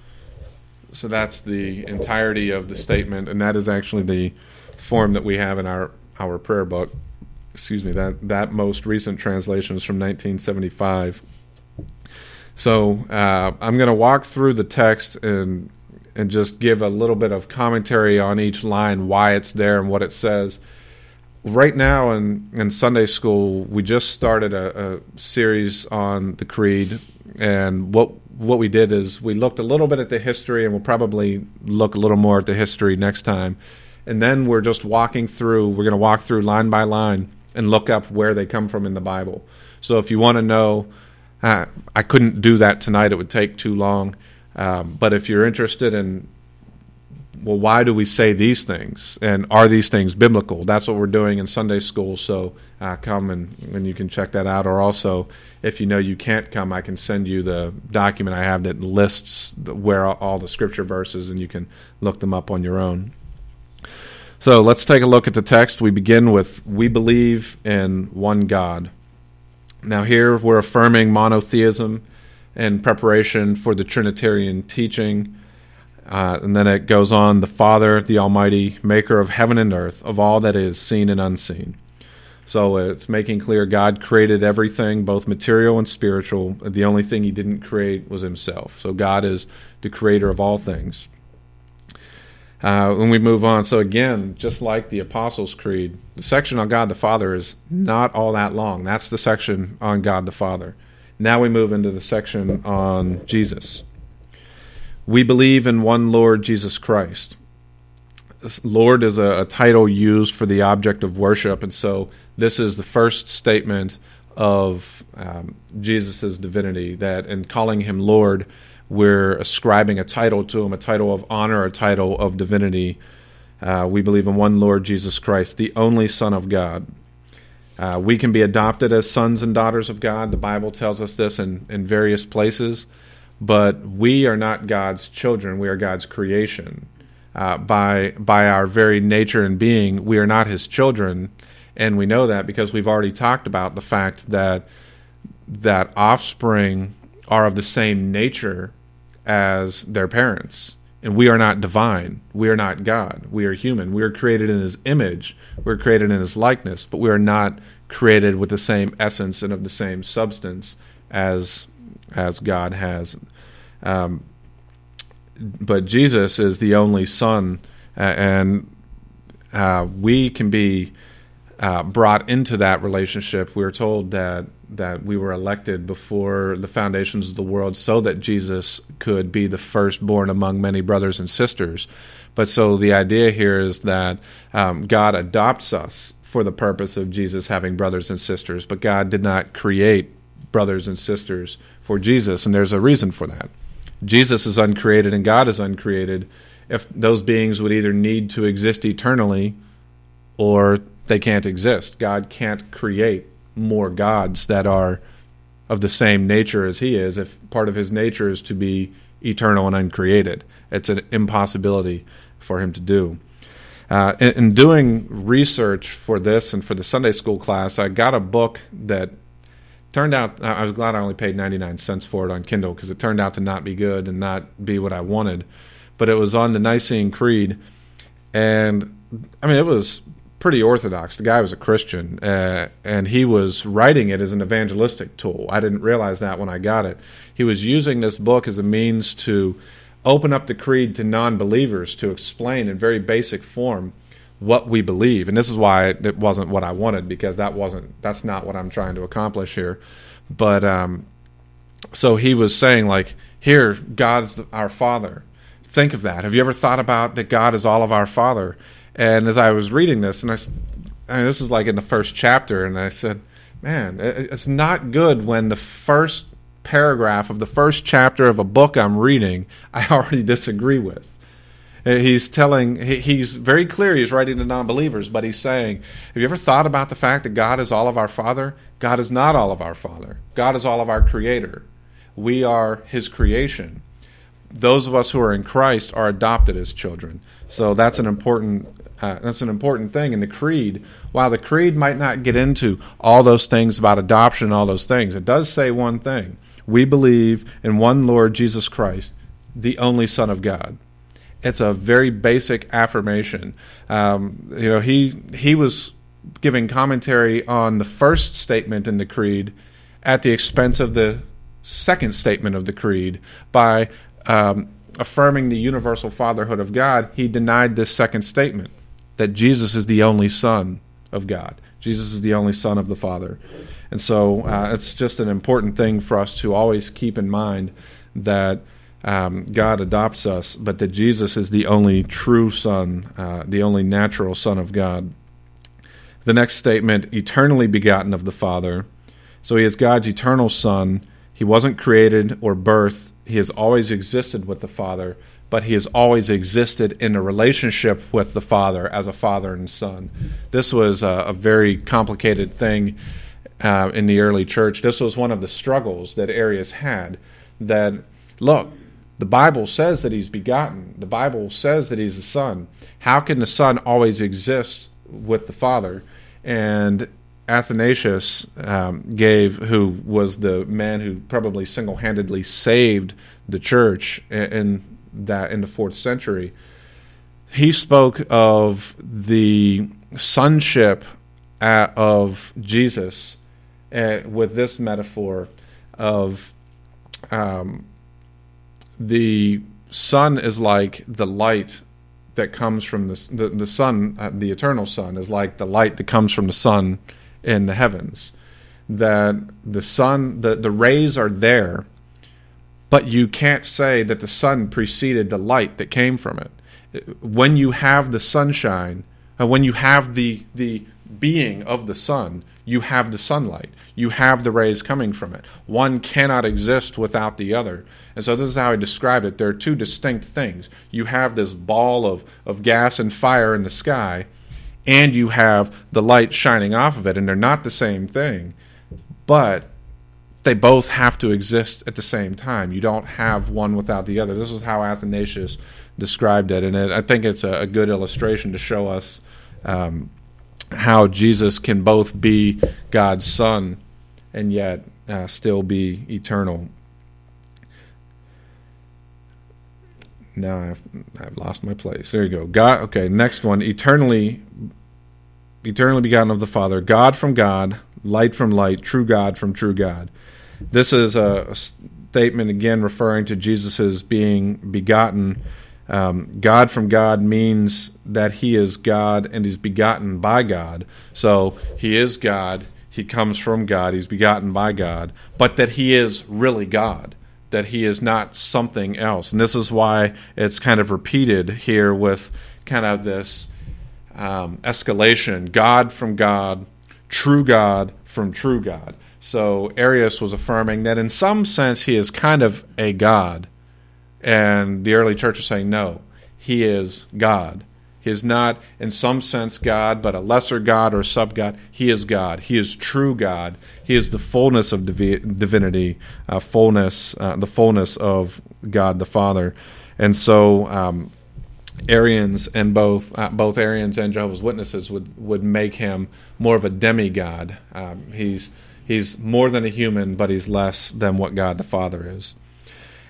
A: So that's the entirety of the statement, and that is actually the form that we have in our, our prayer book. Excuse me, that, that most recent translation is from nineteen seventy-five. So uh, I'm going to walk through the text and and just give a little bit of commentary on each line, why it's there and what it says. Right now in, in Sunday school, we just started a, a series on the Creed, and what what we did is we looked a little bit at the history, and we'll probably look a little more at the history next time. And then we're just walking through, we're going to walk through line by line and look up where they come from in the Bible. So if you want to know, uh, I couldn't do that tonight, it would take too long. Um, but if you're interested in, well, why do we say these things? And are these things biblical? That's what we're doing in Sunday school. So uh, come and, and you can check that out. Or also, if you know you can't come, I can send you the document I have that lists the, where all the scripture verses, and you can look them up on your own. So let's take a look at the text. We begin with, we believe in one God. Now here we're affirming monotheism in preparation for the Trinitarian teaching. Uh, and then it goes on, the Father, the Almighty, maker of heaven and earth, of all that is seen and unseen. So it's making clear God created everything, both material and spiritual. The only thing he didn't create was himself. So God is the creator of all things. Uh, when we move on, so again, just like the Apostles' Creed, the section on God the Father is not all that long. That's the section on God the Father. Now we move into the section on Jesus. We believe in one Lord Jesus Christ. Lord is a, a title used for the object of worship, and so this is the first statement of um, Jesus' divinity, that in calling him Lord, we're ascribing a title to him, a title of honor, a title of divinity. Uh, we believe in one Lord Jesus Christ, the only Son of God. Uh, we can be adopted as sons and daughters of God. The Bible tells us this in, in various places. But we are not God's children. We are God's creation. Uh, by by our very nature and being, we are not his children. And we know that because we've already talked about the fact that that offspring are of the same nature as their parents. And we are not divine. We are not God. We are human. We are created in his image. We're created in his likeness. But we are not created with the same essence and of the same substance as as God has. Um, but Jesus is the only Son, uh, and uh, we can be uh, brought into that relationship. We're told that that we were elected before the foundations of the world so that Jesus could be the firstborn among many brothers and sisters. But so the idea here is that um, God adopts us for the purpose of Jesus having brothers and sisters, but God did not create brothers and sisters for Jesus, and there's a reason for that. Jesus is uncreated and God is uncreated. If those beings would either need to exist eternally or they can't exist. God can't create more gods that are of the same nature as he is if part of his nature is to be eternal and uncreated. It's an impossibility for him to do. Uh, in, in doing research for this and for the Sunday school class, I got a book that turned out, I was glad I only paid ninety-nine cents for it on Kindle because it turned out to not be good and not be what I wanted. But it was on the Nicene Creed, and I mean, it was pretty orthodox. The guy was a Christian, uh, and he was writing it as an evangelistic tool. I didn't realize that when I got it. He was using this book as a means to open up the creed to non-believers, to explain in very basic form what we believe. And this is why it wasn't what I wanted, because that wasn't that's not what I'm trying to accomplish here. But um, so he was saying, like, here, God's our Father. Think of that. Have you ever thought about that God is all of our Father? And as I was reading this, and I, I mean, this is like in the first chapter, and I said, man, it's not good when the first paragraph of the first chapter of a book I'm reading, I already disagree with. He's telling, he's very clear, he's writing to non-believers, but he's saying, have you ever thought about the fact that God is all of our Father? God is not all of our Father. God is all of our Creator. We are His creation. Those of us who are in Christ are adopted as children. So that's an important uh, that's an important thing in the creed. While the creed might not get into all those things about adoption and all those things, it does say one thing. We believe in one Lord Jesus Christ, the only Son of God. It's a very basic affirmation. Um, you know, he he was giving commentary on the first statement in the creed at the expense of the second statement of the creed. By um, affirming the universal fatherhood of God, he denied this second statement, that Jesus is the only Son of God. Jesus is the only Son of the Father. And so uh, it's just an important thing for us to always keep in mind that um, God adopts us, but that Jesus is the only true Son, uh, the only natural Son of God. The next statement, eternally begotten of the Father. So he is God's eternal Son. He wasn't created or birthed. He has always existed with the Father, but he has always existed in a relationship with the Father as a father and son. This was a, a very complicated thing uh, in the early church. This was one of the struggles that Arius had, that, look, the Bible says that he's begotten. The Bible says that he's the Son. How can the Son always exist with the Father? And Athanasius um, gave, who was the man who probably single-handedly saved the church in that in the fourth century, he spoke of the sonship at, of Jesus uh, with this metaphor of um, the Son is like the light that comes from the the, the Son, uh, the eternal Son is like the light that comes from the sun in the heavens. That the sun, the, the rays are there, but you can't say that the sun preceded the light that came from it. When you have the sunshine, uh, when you have the the being of the sun, you have the sunlight. You have the rays coming from it. One cannot exist without the other. And so this is how I described it. There are two distinct things. You have this ball of, of gas and fire in the sky, and you have the light shining off of it, and they're not the same thing. But they both have to exist at the same time. You don't have one without the other. This is how Athanasius described it, and it, I think it's a, a good illustration to show us um, how Jesus can both be God's Son and yet uh, still be eternal. Now I've, I've lost my place. There you go. God. Okay, next one. Eternally, eternally begotten of the Father, God from God, light from light, true God from true God. This is a, a statement, again, referring to Jesus' being begotten. Um, God from God means that he is God and he's begotten by God. So he is God, he comes from God, he's begotten by God, but that he is really God, that he is not something else. And this is why it's kind of repeated here with kind of this um, escalation, God from God, true God from true God. So Arius was affirming that in some sense he is kind of a God, and the early church is saying no, he is God. He is not in some sense God, but a lesser God or sub-God. He is God. He is true God. He is the fullness of divi- divinity, uh, fullness, uh, the fullness of God the Father. And so um, Arians and both uh, both Arians and Jehovah's Witnesses would, would make him more of a demigod. Um, he's He's more than a human, but he's less than what God the Father is.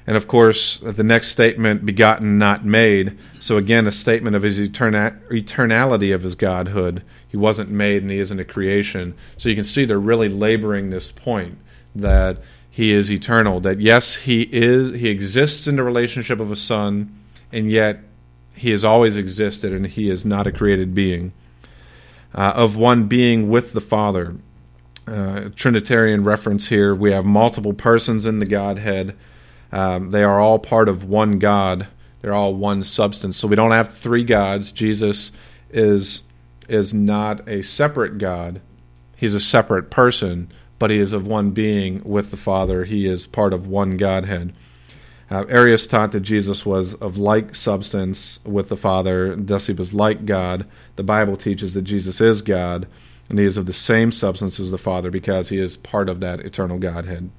A: And of course, the next statement, begotten, not made. So again, a statement of his eterna- eternality of his godhood. He wasn't made and he isn't a creation. So you can see they're really laboring this point that he is eternal. That yes, he is. He exists in the relationship of a son, and yet he has always existed, and he is not a created being. Uh, of one being with the Father. Uh, Trinitarian reference here. We have multiple persons in the Godhead. Um, they are all part of one God. They're all one substance. So we don't have three gods. Jesus is is not a separate God. He's a separate person, but he is of one being with the Father. He is part of one Godhead. Uh, Arius taught that Jesus was of like substance with the Father, thus he was like God. The Bible teaches that Jesus is God, and he is of the same substance as the Father because he is part of that eternal Godhead.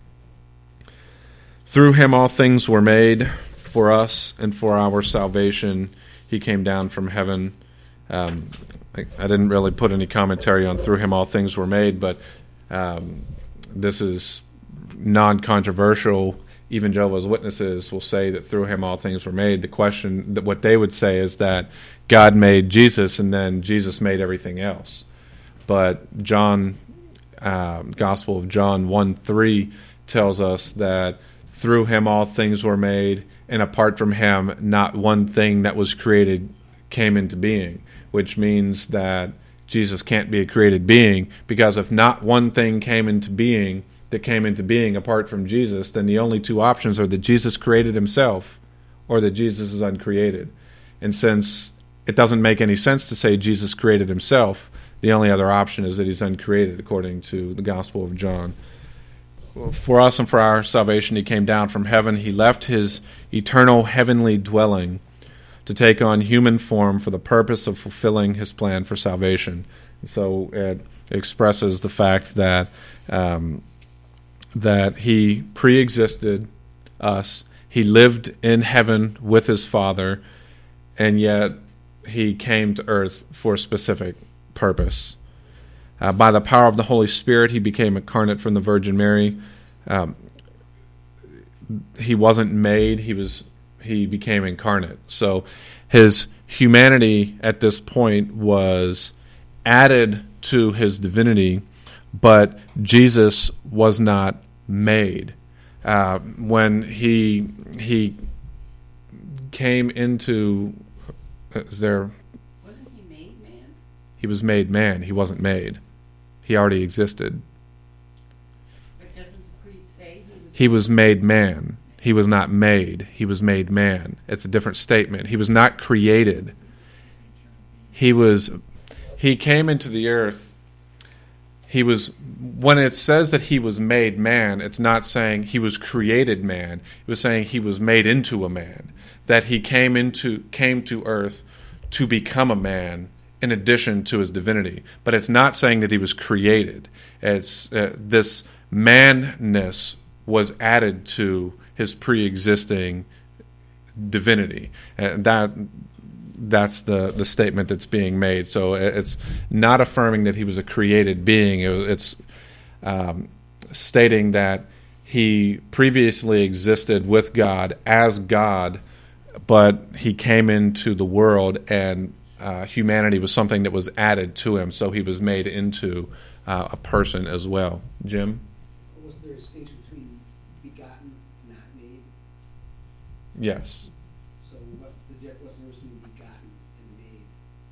A: Through him all things were made. For us and for our salvation, he came down from heaven. Um, I, I didn't really put any commentary on through him all things were made, but um, this is non-controversial. Even Jehovah's Witnesses will say that through him all things were made. The question, that what they would say is that God made Jesus and then Jesus made everything else. But John, uh, Gospel of John one three tells us that through him all things were made, and apart from him not one thing that was created came into being, which means that Jesus can't be a created being, because if not one thing came into being that came into being apart from Jesus, then the only two options are that Jesus created himself or that Jesus is uncreated. And since it doesn't make any sense to say Jesus created himself, the only other option is that he's uncreated, according to the Gospel of John. For us and for our salvation, he came down from heaven. He left his eternal heavenly dwelling to take on human form for the purpose of fulfilling his plan for salvation. And so it expresses the fact that um, that he pre-existed us. He lived in heaven with his Father, and yet he came to earth for a specific purpose. Uh, by the power of the Holy Spirit, he became incarnate from the Virgin Mary. Um, he wasn't made; he was. He became incarnate. So his humanity at this point was added to his divinity, but Jesus was not made. Uh, when he he came into, is there?
D: Wasn't he made man?
A: He was made man. He wasn't made. He already existed.
D: But doesn't the creed say he was?
A: He was made man. He was not made. He was made man. It's a different statement. He was not created. He was. He came into the earth. He was. When it says that he was made man, it's not saying he was created man. It was saying he was made into a man. That he came into came to earth to become a man, in addition to his divinity. But it's not saying that he was created. It's uh, this manness was added to his pre-existing divinity. And that that's the, the statement that's being made. So it's not affirming that he was a created being. It's um, stating that he previously existed with God as God, but he came into the world and Uh, humanity was something that was added to him, so he was made into uh, a person as well. Jim?
C: Was there a distinction between begotten and not made?
A: Yes.
C: So what, the, what's the difference between begotten and made?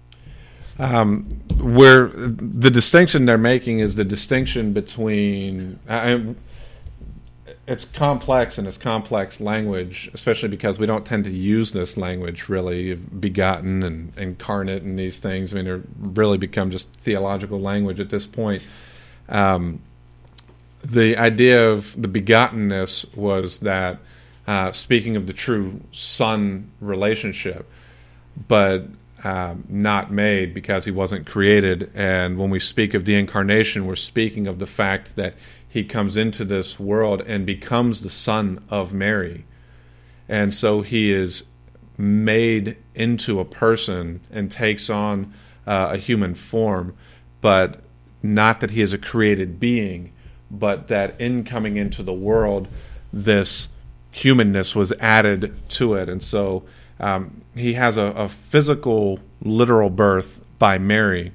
A: Um, where the distinction they're making is the distinction between... I, it's complex, and it's complex language, especially because we don't tend to use this language, really, begotten and incarnate and these things. I mean, they're really become just theological language at this point. Um, the idea of the begottenness was that, uh, speaking of the true son relationship, but uh, not made because he wasn't created. And when we speak of the incarnation, we're speaking of the fact that he comes into this world and becomes the son of Mary. And so he is made into a person and takes on uh, a human form, but not that he is a created being, but that in coming into the world, this humanness was added to it. And so um, he has a, a physical, literal birth by Mary,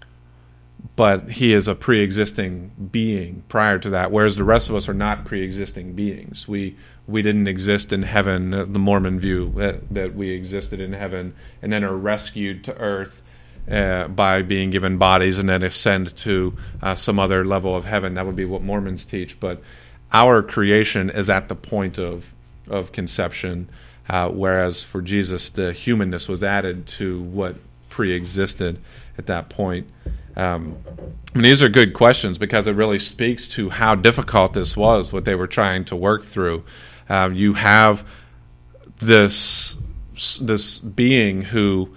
A: but he is a pre-existing being prior to that, whereas the rest of us are not pre-existing beings. We we didn't exist in heaven, uh, the Mormon view, that, that we existed in heaven and then are rescued to earth uh, by being given bodies and then ascend to uh, some other level of heaven. That would be what Mormons teach. But our creation is at the point of, of conception, uh, whereas for Jesus, the humanness was added to what pre-existed at that point. Um, and these are good questions because it really speaks to how difficult this was, what they were trying to work through. Um, you have this this being who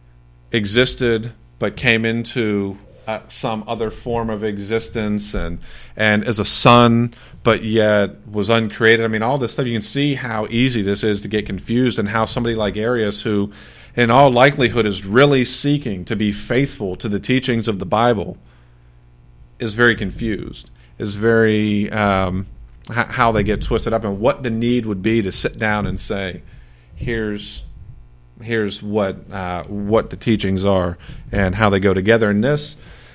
A: existed but came into uh, some other form of existence and and is a son but yet was uncreated. I mean, all this stuff, you can see how easy this is to get confused, and how somebody like Arius, who in all likelihood is really seeking to be faithful to the teachings of the Bible, is very confused, is very um, h- how they get twisted up, and what the need would be to sit down and say, here's here's what uh, what the teachings are and how they go together. And this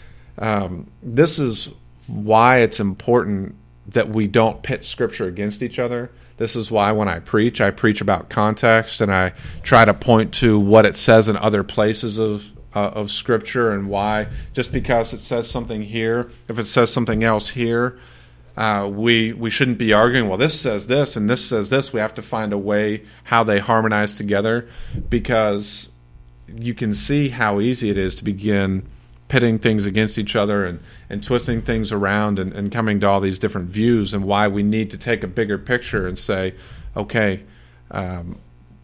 A: um, this is why it's important that we don't pit Scripture against each other. This is why when I preach, I preach about context, and I try to point to what it says in other places of uh, of Scripture, and why just because it says something here, if it says something else here, uh, we we shouldn't be arguing, well, this says this and this says this. We have to find a way how they harmonize together, because you can see how easy it is to begin pitting things against each other and, and twisting things around and, and coming to all these different views, and why we need to take a bigger picture and say, okay, um,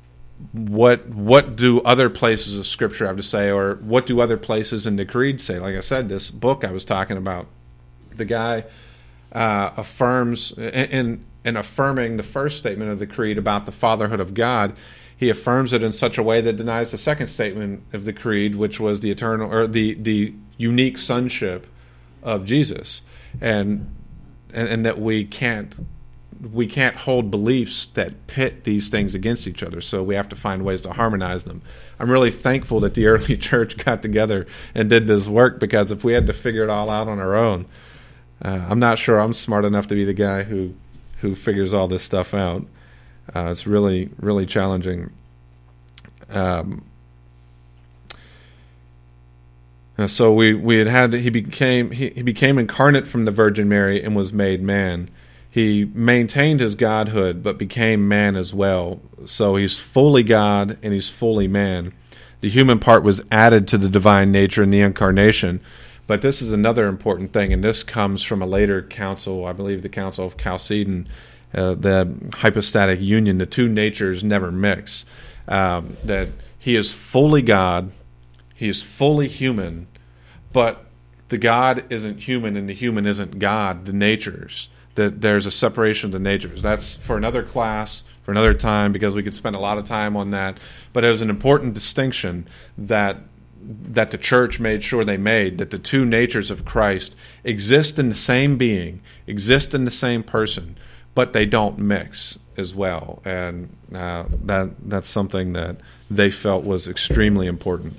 A: what what do other places of Scripture have to say, or what do other places in the Creed say? Like I said, this book I was talking about, the guy uh, affirms, in, in affirming the first statement of the Creed about the fatherhood of God, he affirms it in such a way that denies the second statement of the Creed, which was the eternal or the, the unique sonship of Jesus, and, and and that we can't we can't hold beliefs that pit these things against each other. So we have to find ways to harmonize them. I'm really thankful that the early church got together and did this work, because if we had to figure it all out on our own, uh, I'm not sure I'm smart enough to be the guy who who figures all this stuff out. Uh, it's really, really challenging. Um, so we we had had he became he, he became incarnate from the Virgin Mary and was made man. He maintained his godhood, but became man as well. So he's fully God and he's fully man. The human part was added to the divine nature in the incarnation. But this is another important thing, and this comes from a later council, I believe the Council of Chalcedon. Uh, the hypostatic union, the two natures never mix. Um, that he is fully God, he is fully human, but the God isn't human and the human isn't God, the natures. That there's a separation of the natures. That's for another class, for another time, because we could spend a lot of time on that. But it was an important distinction that that the church made sure they made, that the two natures of Christ exist in the same being, exist in the same person, but they don't mix as well, and uh, that that's something that they felt was extremely important.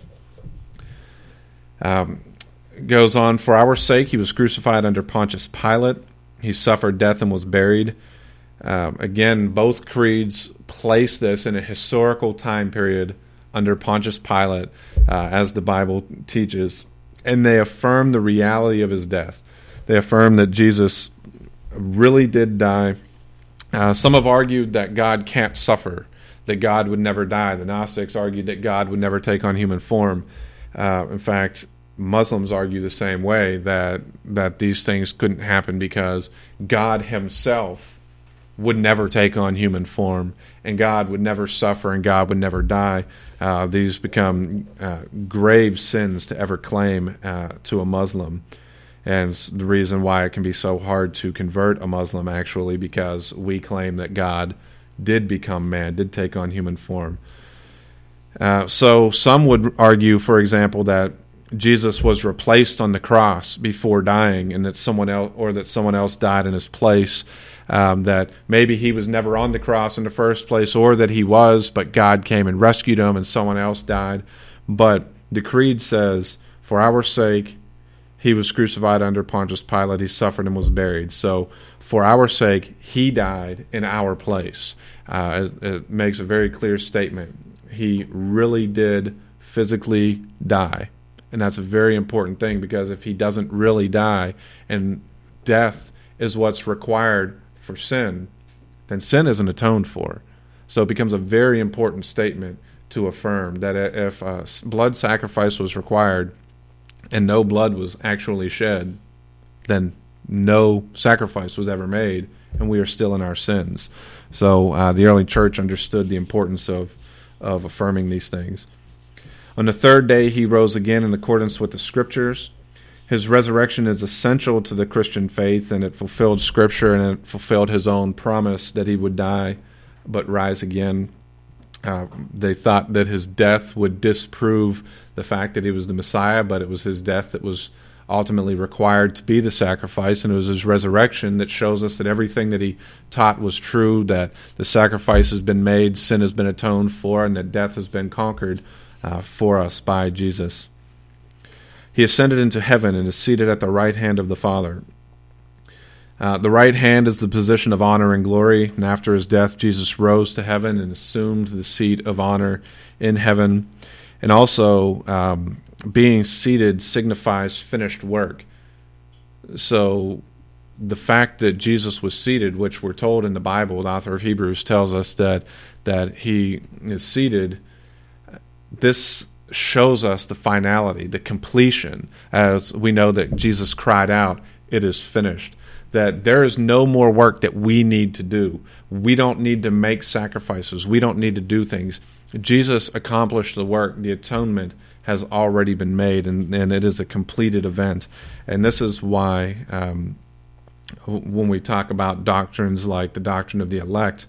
A: Um, goes on, for our sake he was crucified under Pontius Pilate. He suffered death and was buried. Um, again, both creeds place this in a historical time period under Pontius Pilate, uh, as the Bible teaches, and they affirm the reality of his death. They affirm that Jesus really did die. Uh, some have argued that God can't suffer, that God would never die. The Gnostics argued that God would never take on human form. Uh, in fact, Muslims argue the same way, that that these things couldn't happen because God himself would never take on human form, and God would never suffer, and God would never die. Uh, these become uh, grave sins to ever claim uh, to a Muslim. And it's the reason why it can be so hard to convert a Muslim, actually, because we claim that God did become man, did take on human form. Uh, so some would argue, for example, that Jesus was replaced on the cross before dying, and that someone else, or that someone else died in his place. um, that maybe he was never on the cross in the first place, or that he was, but God came and rescued him and someone else died. But the Creed says, for our sake, he was crucified under Pontius Pilate, he suffered and was buried. So for our sake, he died in our place. Uh, it, it makes a very clear statement. He really did physically die. And that's a very important thing, because if he doesn't really die, and death is what's required for sin, then sin isn't atoned for. So it becomes a very important statement to affirm that if uh, blood sacrifice was required and no blood was actually shed, then no sacrifice was ever made, and we are still in our sins. So uh, the early church understood the importance of, of affirming these things. On the third day he rose again in accordance with the Scriptures. His resurrection is essential to the Christian faith, and it fulfilled Scripture, and it fulfilled his own promise that he would die but rise again. Uh, they thought that his death would disprove the fact that he was the Messiah, but it was his death that was ultimately required to be the sacrifice, and it was his resurrection that shows us that everything that he taught was true, that the sacrifice has been made, sin has been atoned for, and that death has been conquered uh, for us by Jesus. He ascended into heaven and is seated at the right hand of the Father. Uh, the right hand is the position of honor and glory, and after his death, Jesus rose to heaven and assumed the seat of honor in heaven. And also, um, being seated signifies finished work. So the fact that Jesus was seated, which we're told in the Bible, the author of Hebrews tells us that that he is seated, this shows us the finality, the completion, as we know that Jesus cried out, "It is finished." That there is no more work that we need to do. We don't need to make sacrifices. We don't need to do things. Jesus accomplished the work. The atonement has already been made, and, and it is a completed event. And this is why um, when we talk about doctrines like the doctrine of the elect,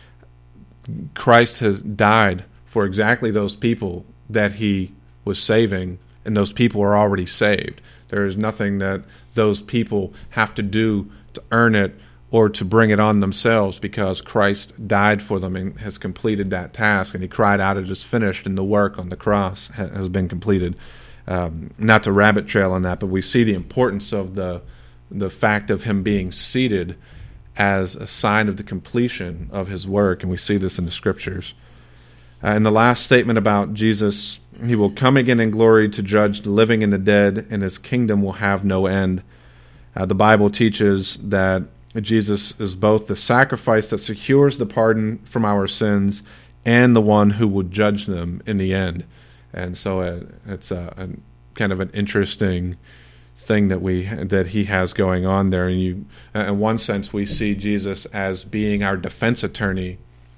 A: Christ has died for exactly those people that he was saving, and those people are already saved. There is nothing that those people have to do to earn it or to bring it on themselves, because Christ died for them and has completed that task, and he cried out, "It is finished," and the work on the cross ha- has been completed. Um, not to rabbit trail on that, but we see the importance of the the fact of him being seated as a sign of the completion of his work, and we see this in the Scriptures. Uh, in the last statement about Jesus, he will come again in glory to judge the living and the dead, and his kingdom will have no end. Uh, the Bible teaches that Jesus is both the sacrifice that secures the pardon from our sins and the one who will judge them in the end. And so it, it's a, a kind of an interesting thing that we that he has going on there. And you, in one sense, we see Jesus as being our defense attorney,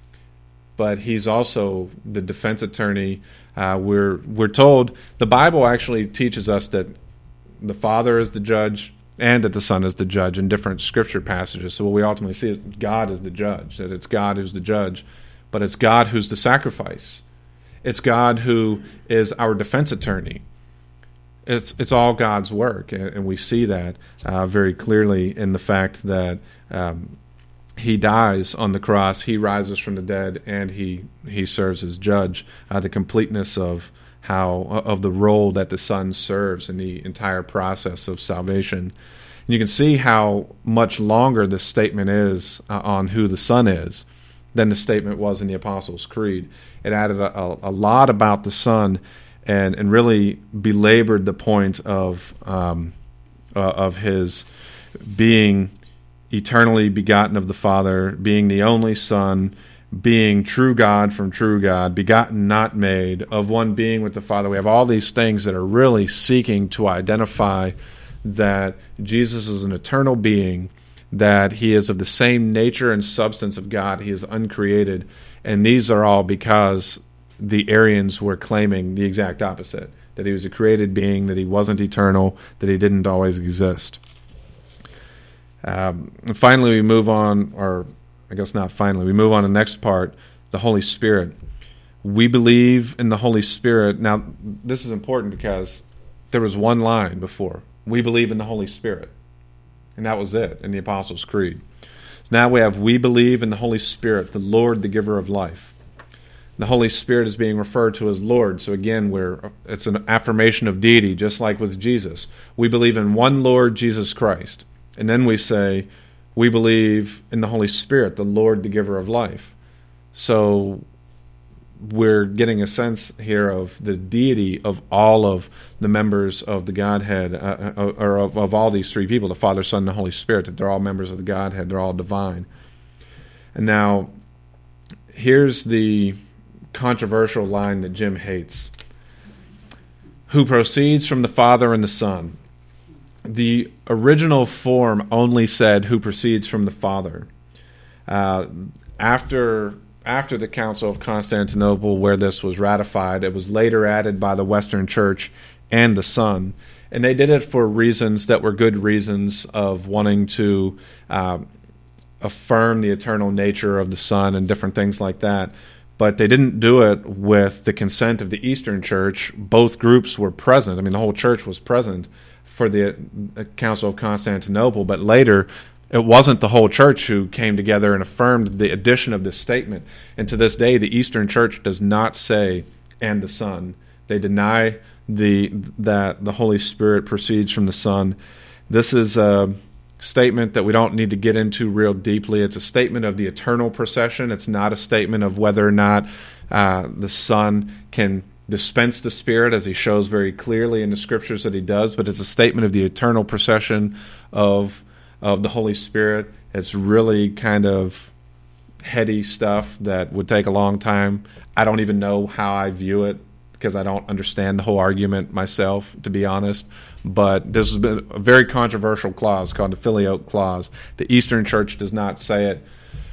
A: but he's also the defense attorney. Uh, we're we're told the Bible actually teaches us that the Father is the judge and that the Son is the judge in different Scripture passages. So what we ultimately see is God is the judge, that it's God who's the judge, but it's God who's the sacrifice. It's God who is our defense attorney. It's it's all God's work, and, and we see that uh, very clearly in the fact that um, he dies on the cross, he rises from the dead, and he he serves as judge. Uh, the completeness of how of the role that the Son serves in the entire process of salvation. And you can see how much longer this statement is uh, on who the Son is than the statement was in the Apostles' Creed. It added a, a, a lot about the Son, and and really belabored the point of um, uh, of his being eternally begotten of the Father, being the only Son, being true God from true God, begotten, not made, of one being with the Father. We have all these things that are really seeking to identify that Jesus is an eternal being, that he is of the same nature and substance of God, he is uncreated, and these are all because the Arians were claiming the exact opposite, that he was a created being, that he wasn't eternal, that he didn't always exist. Um, and finally, we move on, or I guess not finally, we move on to the next part, the Holy Spirit. We believe in the Holy Spirit. Now, this is important because there was one line before. We believe in the Holy Spirit. And that was it in the Apostles' Creed. So now we have, we believe in the Holy Spirit, the Lord, the giver of life. The Holy Spirit is being referred to as Lord. So again, we're, it's an affirmation of deity, just like with Jesus. We believe in one Lord, Jesus Christ. And then we say, we believe in the Holy Spirit, the Lord, the giver of life. So we're getting a sense here of the deity of all of the members of the Godhead, uh, or of, of all these three people, the Father, Son, and the Holy Spirit, that they're all members of the Godhead, they're all divine. And now, here's the controversial line that Jim hates. Who proceeds from the Father and the Son. The original form only said who proceeds from the Father. Uh, after after the Council of Constantinople, where this was ratified, it was later added by the Western Church and the Son. And they did it for reasons that were good reasons of wanting to uh, affirm the eternal nature of the Son and different things like that. But they didn't do it with the consent of the Eastern Church. Both groups were present. I mean, the whole church was present for the Council of Constantinople. But later, it wasn't the whole church who came together and affirmed the addition of this statement. And to this day, the Eastern Church does not say, and the Son. They deny the that the Holy Spirit proceeds from the Son. This is a statement that we don't need to get into real deeply. It's a statement of the eternal procession. It's not a statement of whether or not uh, the Son can dispense the Spirit, as he shows very clearly in the Scriptures that he does, but it's a statement of the eternal procession of of the Holy Spirit. It's really kind of heady stuff that would take a long time. I don't even know how I view it, because I don't understand the whole argument myself, to be honest. But this has been a very controversial clause called the Filioque Clause. The Eastern Church does not say it.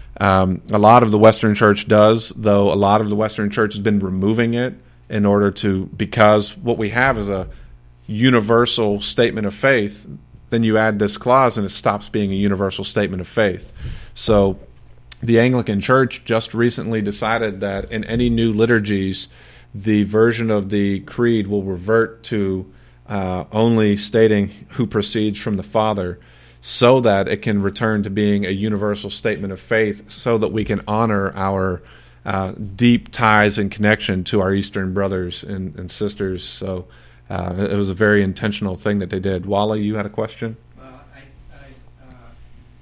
A: Um, a lot of the Western Church does, though a lot of the Western Church has been removing it in order to, because what we have is a universal statement of faith. Then you add this clause and it stops being a universal statement of faith. So the Anglican Church just recently decided that in any new liturgies, the version of the creed will revert to uh, only stating who proceeds from the Father, so that it can return to being a universal statement of faith, so that we can honor our uh, deep ties and connection to our Eastern brothers and, and sisters. So uh, it was a very intentional thing that they did. Wally, you had a question?
E: Well, I, I, uh,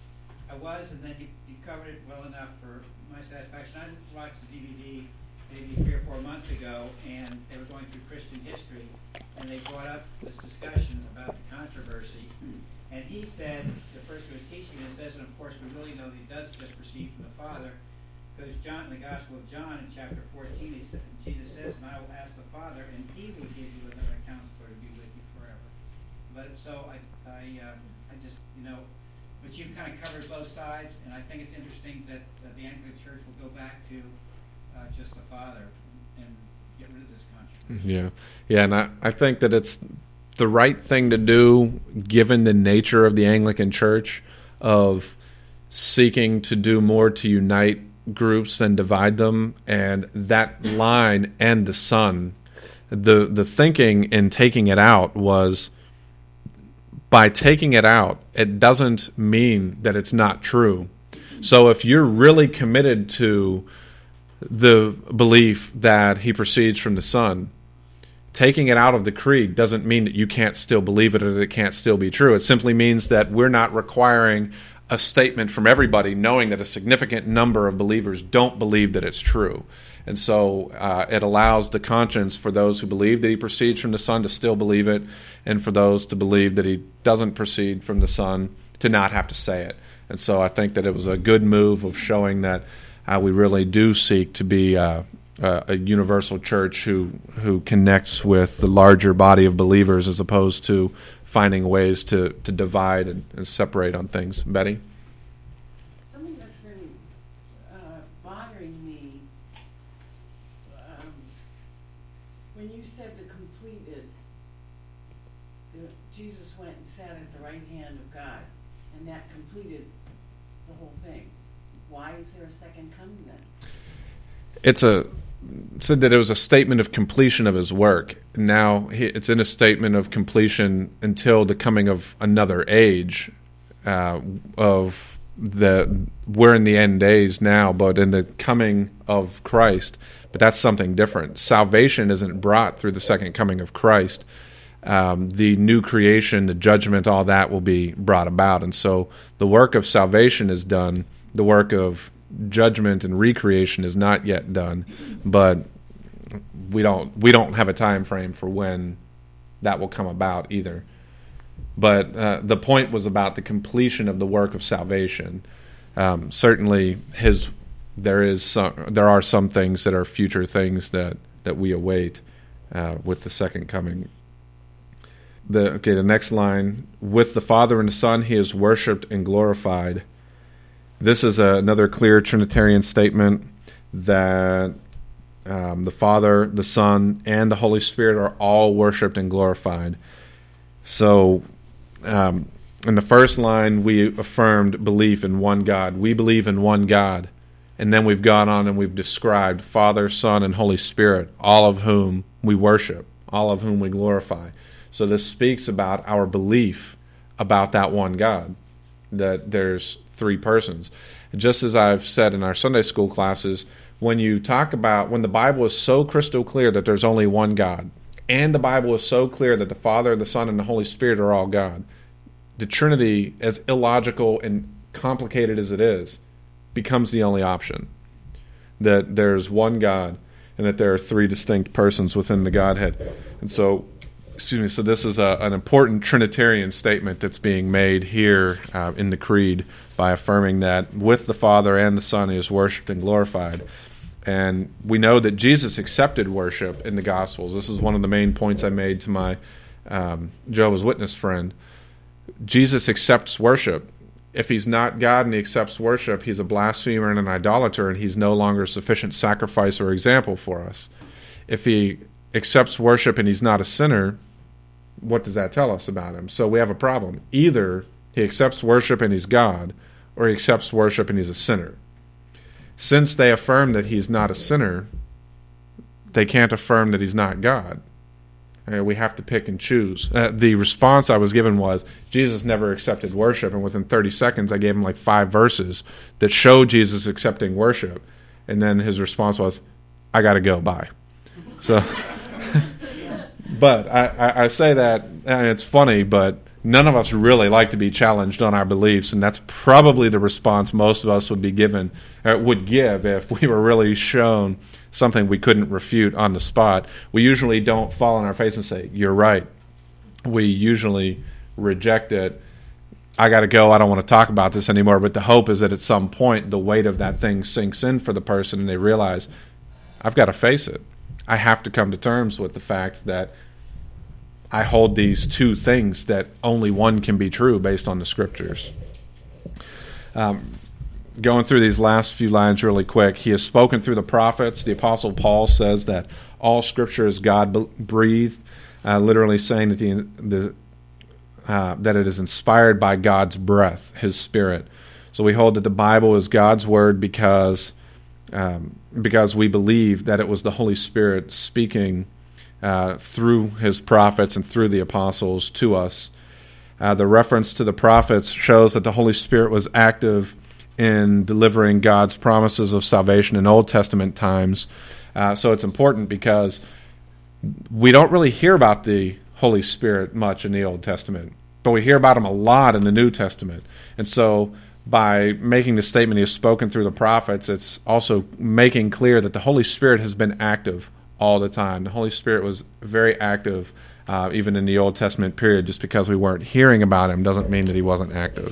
E: I was, and then you, you covered it well enough for my satisfaction. I just watched the D V D maybe three or four months ago, and they were going through Christian history, and they brought up this discussion about the controversy. And he said, the person who was teaching it says, and of course we really know that he does just proceed from the Father, because John, in the Gospel of John, in chapter fourteen, he said, Jesus says, and I will ask the Father, and he will give you another counselor to be with you forever. But so I, I, uh, I just, you know, but you've kind of covered both sides, and I think it's interesting that uh, the Anglican Church will go back to uh, just the Father and get rid of this controversy.
A: Yeah, yeah, and I, I think that it's the right thing to do, given the nature of the Anglican Church, of seeking to do more to unite groups than divide them. And that line, and the Son, the the thinking in taking it out was, by taking it out, it doesn't mean that it's not true. So if you're really committed to the belief that he proceeds from the Son, taking it out of the creed doesn't mean that you can't still believe it or that it can't still be true. It simply means that we're not requiring a statement from everybody, knowing that a significant number of believers don't believe that it's true. And so uh, it allows the conscience for those who believe that he proceeds from the Son to still believe it, and for those to believe that he doesn't proceed from the Son to not have to say it. And so I think that it was a good move of showing that uh, we really do seek to be uh, uh, a universal church who who connects with the larger body of believers, as opposed to finding ways to, to divide and, and separate on things. Betty?
D: Something that's really uh, bothering me, um, when you said the completed, the, Jesus went and sat at the right hand of God, and that completed the whole thing. Why is there a second coming then?
A: It's a said that it was a statement of completion of his work. Now he, it's in a statement of completion until the coming of another age uh, of the we're in the end days now, but in the coming of Christ. But that's something different. Salvation isn't brought through the second coming of Christ. Um, the new creation, the judgment, all that will be brought about. And so the work of salvation is done. The work of judgment and recreation is not yet done. But we don't we don't have a time frame for when that will come about either. But uh, the point was about the completion of the work of salvation. Um, certainly, his there is some, there are some things that are future things that, that we await uh, with the second coming. The okay, the next line: with the Father and the Son, he is worshipped and glorified. This is a, another clear Trinitarian statement that um, the Father, the Son, and the Holy Spirit are all worshipped and glorified. So. Um, in the first line, we affirmed belief in one God. We believe in one God. And then we've gone on and we've described Father, Son, and Holy Spirit, all of whom we worship, all of whom we glorify. So this speaks about our belief about that one God, that there's three persons. Just as I've said in our Sunday school classes, when you talk about, when the Bible is so crystal clear that there's only one God, and the Bible is so clear that the Father, the Son, and the Holy Spirit are all God, the Trinity, as illogical and complicated as it is, becomes the only option. That there's one God and that there are three distinct persons within the Godhead. And so, excuse me, so this is a, an important Trinitarian statement that's being made here uh, in the Creed by affirming that with the Father and the Son he is worshipped and glorified. And we know that Jesus accepted worship in the Gospels. This is one of the main points I made to my um, Jehovah's Witness friend. Jesus accepts worship. If he's not God and he accepts worship, he's a blasphemer and an idolater, and he's no longer a sufficient sacrifice or example for us. If he accepts worship and he's not a sinner, what does that tell us about him? So we have a problem. Either he accepts worship and he's God, or he accepts worship and he's a sinner. Since they affirm that he's not a sinner, they can't affirm that he's not God. Uh, we have to pick and choose. Uh, the response I was given was, Jesus never accepted worship, and within thirty seconds I gave him like five verses that showed Jesus accepting worship. And then his response was, I got to go, bye. So, but I, I, I say that, and it's funny, but none of us really like to be challenged on our beliefs, and that's probably the response most of us would be given, or would give if we were really shown something we couldn't refute on the spot. We usually don't fall on our face and say, you're right. We usually reject it. I got to go. I don't want to talk about this anymore. But the hope is that at some point the weight of that thing sinks in for the person and they realize, I've got to face it. I have to come to terms with the fact that I hold these two things, that only one can be true based on the Scriptures. Um, going through these last few lines really quick, he has spoken through the prophets. The Apostle Paul says that all Scripture is God-breathed, uh, literally saying that the, the uh, that it is inspired by God's breath, His Spirit. So we hold that the Bible is God's Word because um, because we believe that it was the Holy Spirit speaking Uh, through his prophets and through the apostles to us. Uh, the reference to the prophets shows that the Holy Spirit was active in delivering God's promises of salvation in Old Testament times. Uh, so it's important because we don't really hear about the Holy Spirit much in the Old Testament, but we hear about him a lot in the New Testament. And so by making the statement he has spoken through the prophets, it's also making clear that the Holy Spirit has been active all the time. The Holy Spirit was very active uh, even in the Old Testament period. Just because we weren't hearing about him doesn't mean that he wasn't active.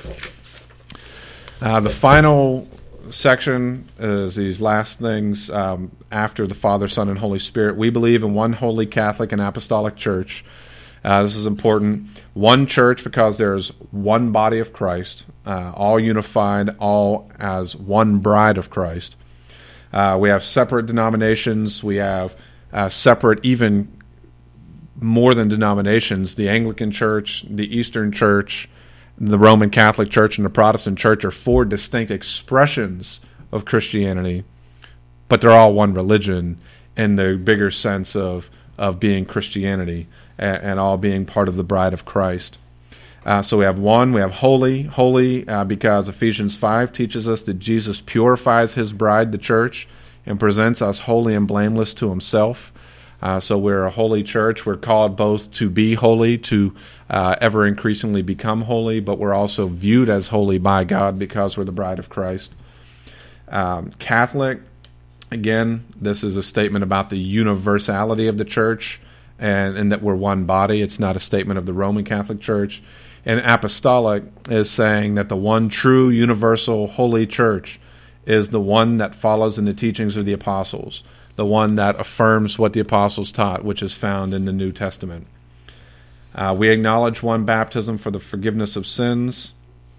A: Uh, the final section is these last things um, after the Father, Son, and Holy Spirit. We believe in one holy Catholic and Apostolic Church. Uh, this is important. One church because there is one body of Christ, uh, all unified, all as one bride of Christ. Uh, we have separate denominations. We have Uh, separate, even more than denominations. The Anglican Church, the Eastern Church, the Roman Catholic Church, and the Protestant Church are four distinct expressions of Christianity, but they're all one religion in the bigger sense of, of being Christianity and, and all being part of the bride of Christ. Uh, so we have one, we have holy, holy uh, because Ephesians five teaches us that Jesus purifies his bride, the church, and presents us holy and blameless to himself. Uh, so we're a holy church. We're called both to be holy, to uh, ever increasingly become holy, but we're also viewed as holy by God because we're the bride of Christ. Um, Catholic, again, this is a statement about the universality of the church and, and that we're one body. It's not a statement of the Roman Catholic Church. And apostolic is saying that the one true, universal, holy church is the one that follows in the teachings of the apostles, the one that affirms what the apostles taught, which is found in the New Testament. Uh, we acknowledge one baptism for the forgiveness of sins.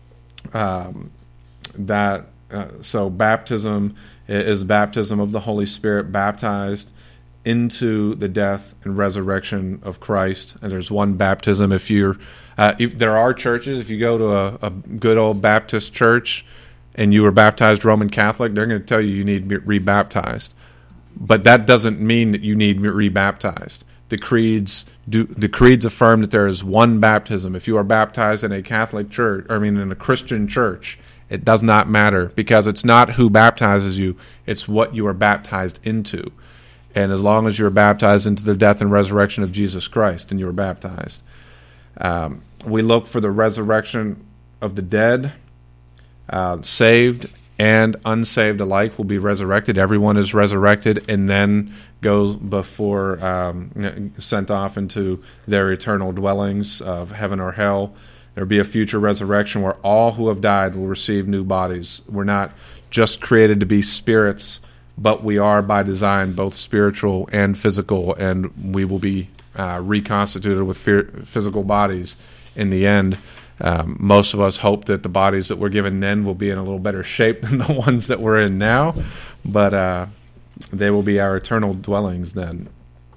A: Um, that uh, so baptism is baptism of the Holy Spirit, baptized into the death and resurrection of Christ. And there's one baptism. If you're, uh, if there are churches, if you go to a, a good old Baptist church and you were baptized Roman Catholic, they're going to tell you you need to be rebaptized. But that doesn't mean that you need rebaptized. The creeds do. The creeds affirm that there is one baptism. If you are baptized in a Catholic church, or I mean in a Christian church, it does not matter because it's not who baptizes you; it's what you are baptized into. And as long as you are baptized into the death and resurrection of Jesus Christ, then you are baptized. Um, we look for the resurrection of the dead, uh, saved and unsaved alike will be resurrected. Everyone is resurrected and then goes before um, sent off into their eternal dwellings of heaven or hell. There will be a future resurrection where all who have died will receive new bodies. We're not just created to be spirits, but we are by design both spiritual and physical, and we will be uh, reconstituted with physical bodies in the end. Um, most of us hope that the bodies that we're given then will be in a little better shape than the ones that we're in now, but uh, they will be our eternal dwellings then.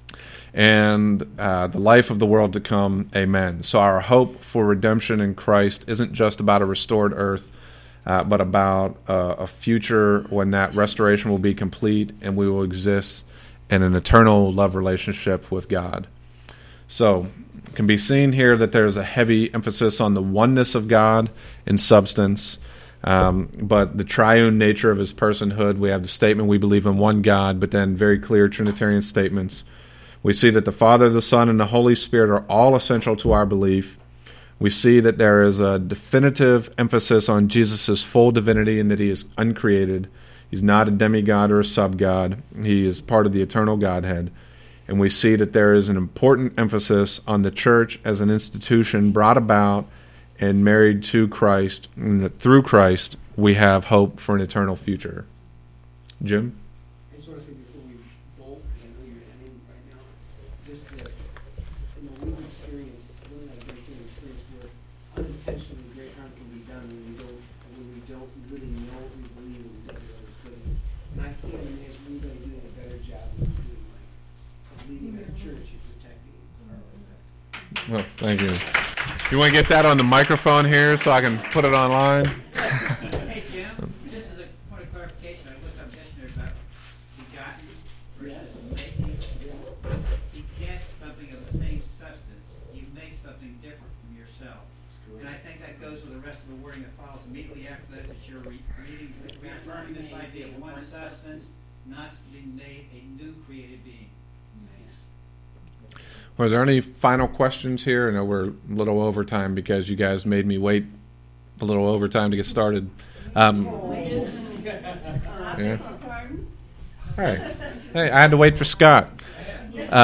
A: And uh, the life of the world to come, amen. So our hope for redemption in Christ isn't just about a restored earth, uh, but about uh, a future when that restoration will be complete and we will exist in an eternal love relationship with God. So it can be seen here that there's a heavy emphasis on the oneness of God in substance, um, but the triune nature of his personhood. We have the statement we believe in one God, but then very clear Trinitarian statements. We see that the Father, the Son, and the Holy Spirit are all essential to our belief. We see that there is a definitive emphasis on Jesus' full divinity and that he is uncreated. He's not a demigod or a sub-God. He is part of the eternal Godhead. And we see that there is an important emphasis on the church as an institution brought about and married to Christ, and that through Christ we have hope for an eternal future. Jim?
C: I just want to say before we bolt, because I know you're ending right now, just that, you know, we've experienced, really not a great deal of experience where unintentionally great harm can be done when we don't, when we don't really know what we believe and we don't really understand it. And I can't imagine anybody doing a better job than doing like of leading our church and protecting our respect.
A: Well, thank you. You want to get that on the microphone here so I can put it online?
E: Hey, Jim, just as a point of clarification, I looked up yesterday about begotten versus making. You get something of the same substance, you make something different from yourself. And I think that goes with the rest of the wording that follows immediately after that, that you're re- reading, reaffirming this idea of one substance, not being made a new created being.
A: Are there any final questions here? I know we're a little over time because you guys made me wait a little over time to get started. Um, yeah. All right. Hey, I had to wait for Scott. Uh,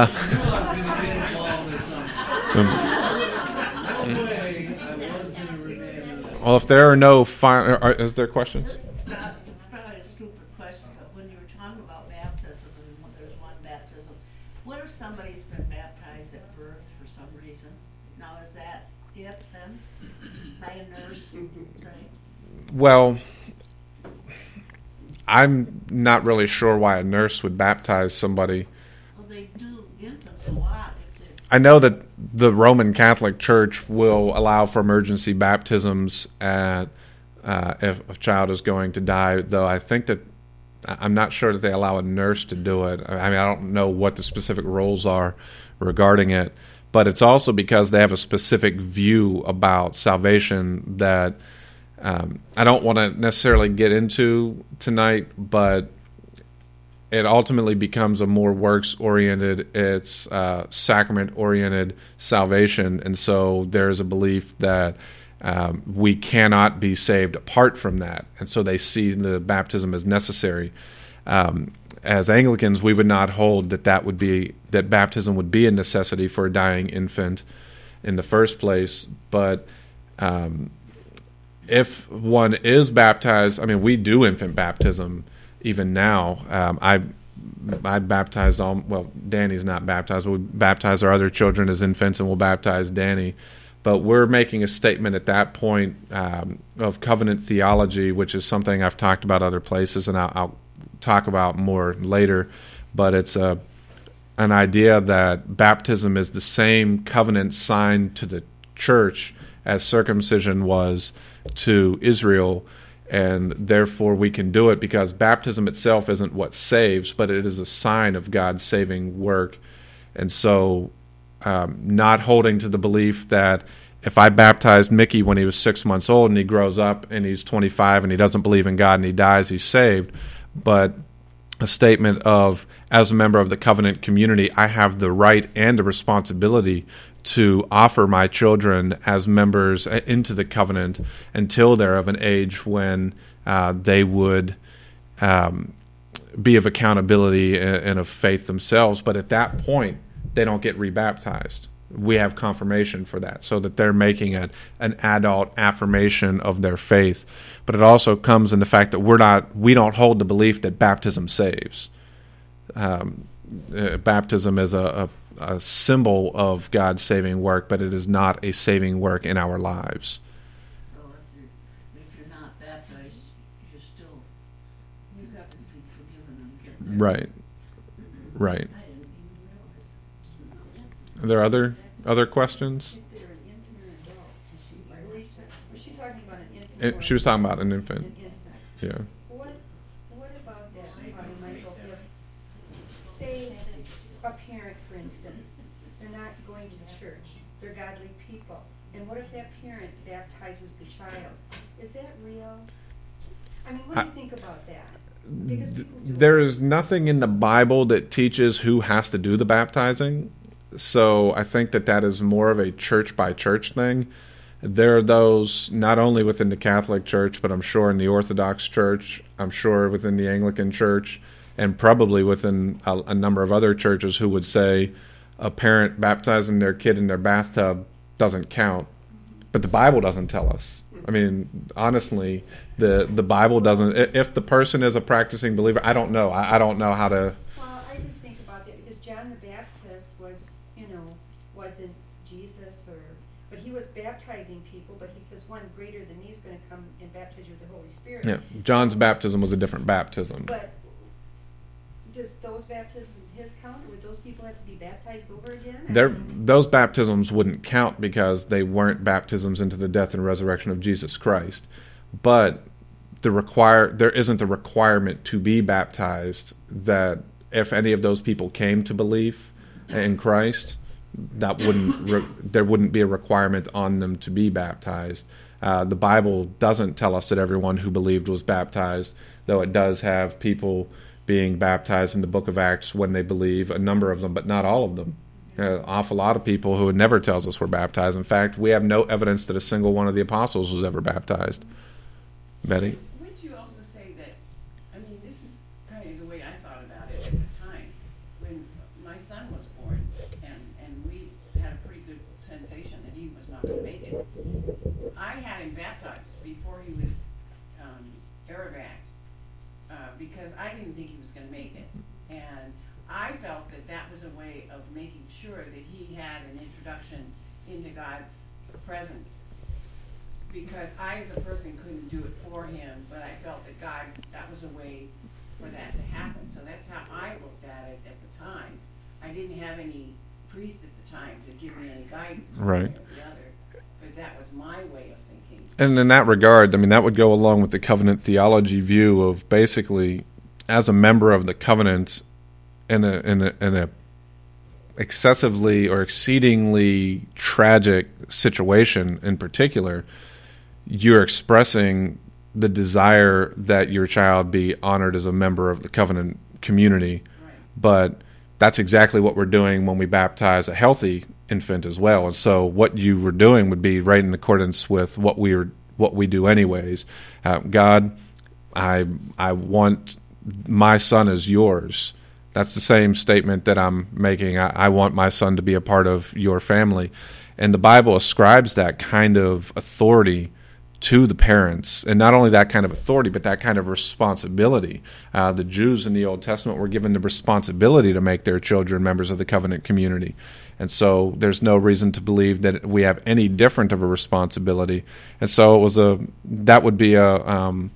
A: well, if there are no final, are, is there questions?
F: It's probably a stupid question, but when you were talking about baptism and when there's one baptism, what if somebody's been baptized at birth for some reason? Now, is that it then? By a nurse, say?
A: Well, I'm not really sure why a nurse would baptize somebody.
F: Well, they do infants a lot. If they
A: I know that the Roman Catholic Church will allow for emergency baptisms at, uh, if a child is going to die, though I think that I'm not sure that they allow a nurse to do it. I mean, I don't know what the specific rules are regarding it, but it's also because they have a specific view about salvation that um, I don't want to necessarily get into tonight, but it ultimately becomes a more works-oriented, it's uh, sacrament-oriented salvation, and so there's a belief that um, we cannot be saved apart from that, and so they see the baptism as necessary. Um, as Anglicans, we would not hold that that would be that baptism would be a necessity for a dying infant in the first place, but um, if one is baptized, I mean, we do infant baptism even now. Um, I I baptized all, well, Danny's not baptized, but we baptize our other children as infants, and we'll baptize Danny. But we're making a statement at that point um, of covenant theology, which is something I've talked about other places, and I'll, I'll talk about more later. But it's a an idea that baptism is the same covenant sign to the church as circumcision was to Israel, and therefore we can do it because baptism itself isn't what saves, but it is a sign of God's saving work. And so um, not holding to the belief that if I baptized Mickey when he was six months old and he grows up and he's twenty-five and he doesn't believe in God and he dies, he's saved, but a statement of, as a member of the covenant community, I have the right and the responsibility to offer my children as members into the covenant until they're of an age when uh, they would um, be of accountability and of faith themselves. But at that point, they don't get rebaptized. We have confirmation for that, so that they're making a, an adult affirmation of their faith. But it also comes in the fact that we're not, we don't hold the belief that baptism saves. Um, uh, baptism is a, a, a symbol of God's saving work, but it is not a saving work in our lives.
F: So if you're, if you're not baptized, you're still, you got to be forgiven and get there.
A: Right. Right.
F: I didn't even realize.
A: Are there other other questions?
G: If they're an infant or an adult, is she, was she talking about an infant?
A: It,
G: or
A: she was talking about an infant.
G: An infant.
A: Yeah.
G: What, what about that, Father Michael, if, say, a parent, for instance, they're not going to church, they're godly people, and what if that parent baptizes the child? Is that real? I mean, what do you
A: I-
G: think about that? Because people do it.
A: There is nothing in the Bible that teaches who has to do the baptizing. So I think that that is more of a church by church thing. There are those not only within the Catholic Church, but I'm sure in the Orthodox Church, I'm sure within the Anglican Church, and probably within a, a number of other churches who would say a parent baptizing their kid in their bathtub doesn't count. But the Bible doesn't tell us. I mean, honestly, the the Bible doesn't. If the person is a practicing believer, I don't know. I, I don't know how to.
G: Well, I just think about that because John the Baptist was, you know, wasn't Jesus, or but he was baptizing people. But he says one greater than me is going to come and baptize you with the Holy Spirit.
A: Yeah, John's baptism was a different baptism.
G: But does those baptisms his count, or would those people have to be baptized over again?
A: There, those baptisms wouldn't count because they weren't baptisms into the death and resurrection of Jesus Christ. But the require there isn't a requirement to be baptized. That if any of those people came to belief in Christ, that wouldn't re, there wouldn't be a requirement on them to be baptized. Uh, the Bible doesn't tell us that everyone who believed was baptized, though it does have people being baptized in the book of Acts when they believe, a number of them, but not all of them. An awful lot of people who it never tells us were baptized. In fact, we have no evidence that a single one of the apostles was ever baptized. Betty?
D: Wouldn't you also say that, I mean, this is kind of the way I thought about it at the time, when my son was born, and, and we had a pretty good sensation that he was not going to make it. I had him baptized before he was um, Aravac, uh, because I didn't think he was going to make it. And I felt that that was a way of making sure that he had an introduction into God's presence. Because I, as a person, couldn't do it for him, but I felt that God, that was a way for that to happen. So that's how I looked at it at the time. I didn't have any priest at the time to give me any guidance one
A: Right.
D: way or the other, but that was my way of thinking.
A: And in that regard, I mean, that would go along with the covenant theology view of basically, as a member of the covenant in a in a in a excessively or exceedingly tragic situation in particular, you're expressing the desire that your child be honored as a member of the covenant community.
D: Right.
A: But that's exactly what we're doing when we baptize a healthy infant as well. And so what you were doing would be right in accordance with what we are, what we do anyways. Uh, God, I I want my son as yours. That's the same statement that I'm making. I, I want my son to be a part of your family. And the Bible ascribes that kind of authority to the parents, and not only that kind of authority, but that kind of responsibility. Uh, the Jews in the Old Testament were given the responsibility to make their children members of the covenant community, and so there's no reason to believe that we have any different of a responsibility. And so it was a that would be a um,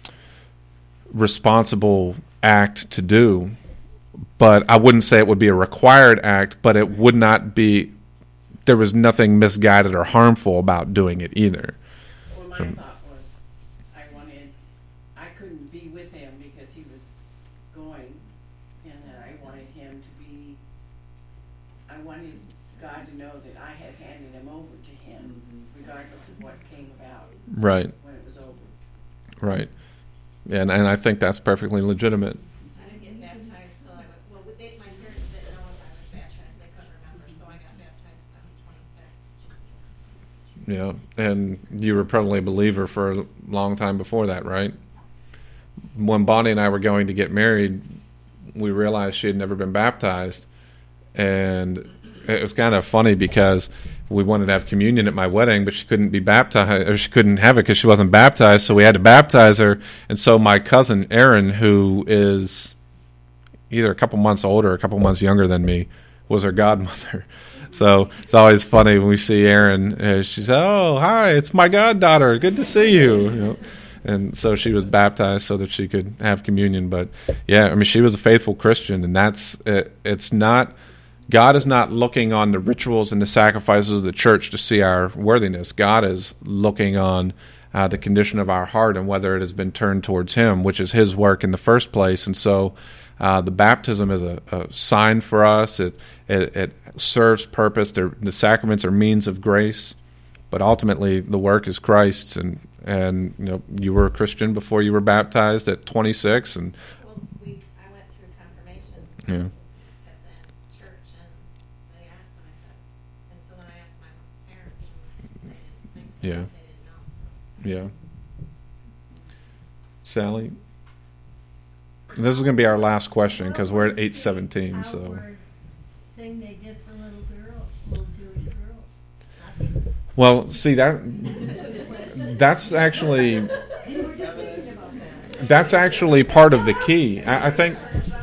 A: responsible act to do, but I wouldn't say it would be a required act, but it would not be. There was nothing misguided or harmful about doing it either.
D: Well, my
A: Hmm.
D: thought was, I wanted, I couldn't be with him because he was going, and then I wanted him to be, I wanted God to know that I had handed him over to him, regardless of what came about
A: Right,
D: when it was over.
A: right, and and I think that's perfectly legitimate.
H: I didn't get baptized till I was, well, they, my parents didn't know if I was baptized, they couldn't remember, so I got baptized when I was twenty-six.
A: Yeah, and you were probably a believer for a long time before that, right? When Bonnie and I were going to get married, we realized she had never been baptized, and it was kind of funny because we wanted to have communion at my wedding, but she couldn't be baptized, or she couldn't have it because she wasn't baptized, so we had to baptize her. And so my cousin Erin, who is either a couple months older or a couple months younger than me, was her godmother. So it's always funny when we see Erin. Uh, she said, "Oh, hi, it's my goddaughter. Good to see you." You know? And so she was baptized so that she could have communion. But yeah, I mean, she was a faithful Christian, and that's it, it's not. God is not looking on the rituals and the sacrifices of the church to see our worthiness. God is looking on uh, the condition of our heart and whether it has been turned towards Him, which is His work in the first place. And so uh, the baptism is a, a sign for us. It it, it serves purpose. They're, the sacraments are means of grace, but ultimately the work is Christ's. And and you know, you were a Christian before you were baptized at twenty-six, and
H: Well, we, I went through confirmation.
A: yeah.
H: At that church, and they asked, and I said, and so then I asked my parents, and they didn't think, so
A: Yeah.
H: they didn't know.
A: Yeah. Sally? This is going to be our last question because we're at eight seventeen. So,
F: Outward thing they did for little girls, little Jewish girls. Nothing.
A: well, see that that's actually
F: We were just thinking about that.
A: that's actually part of the key. I, I think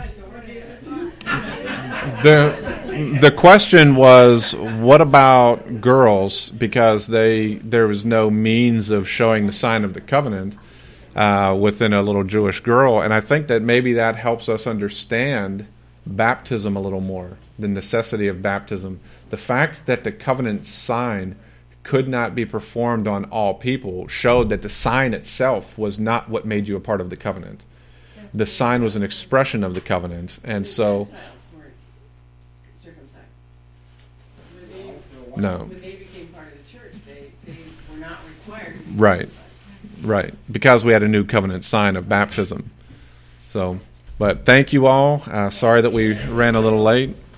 A: the the question was, what about girls? Because they there was no means of showing the sign of the covenant uh, within a little Jewish girl, and I think that maybe that helps us understand baptism a little more, the necessity of baptism. The fact that the covenant sign could not be performed on all people showed that the sign itself was not what made you a part of the covenant. The sign was an expression of the covenant, and so
D: Gentiles weren't circumcised. When they,
A: no,
D: when they became part of the church, they, they were not required to be
A: Right.
D: circumcised.
A: right, because we had a new covenant sign of baptism. So, but thank you all. Uh, sorry that we ran a little late.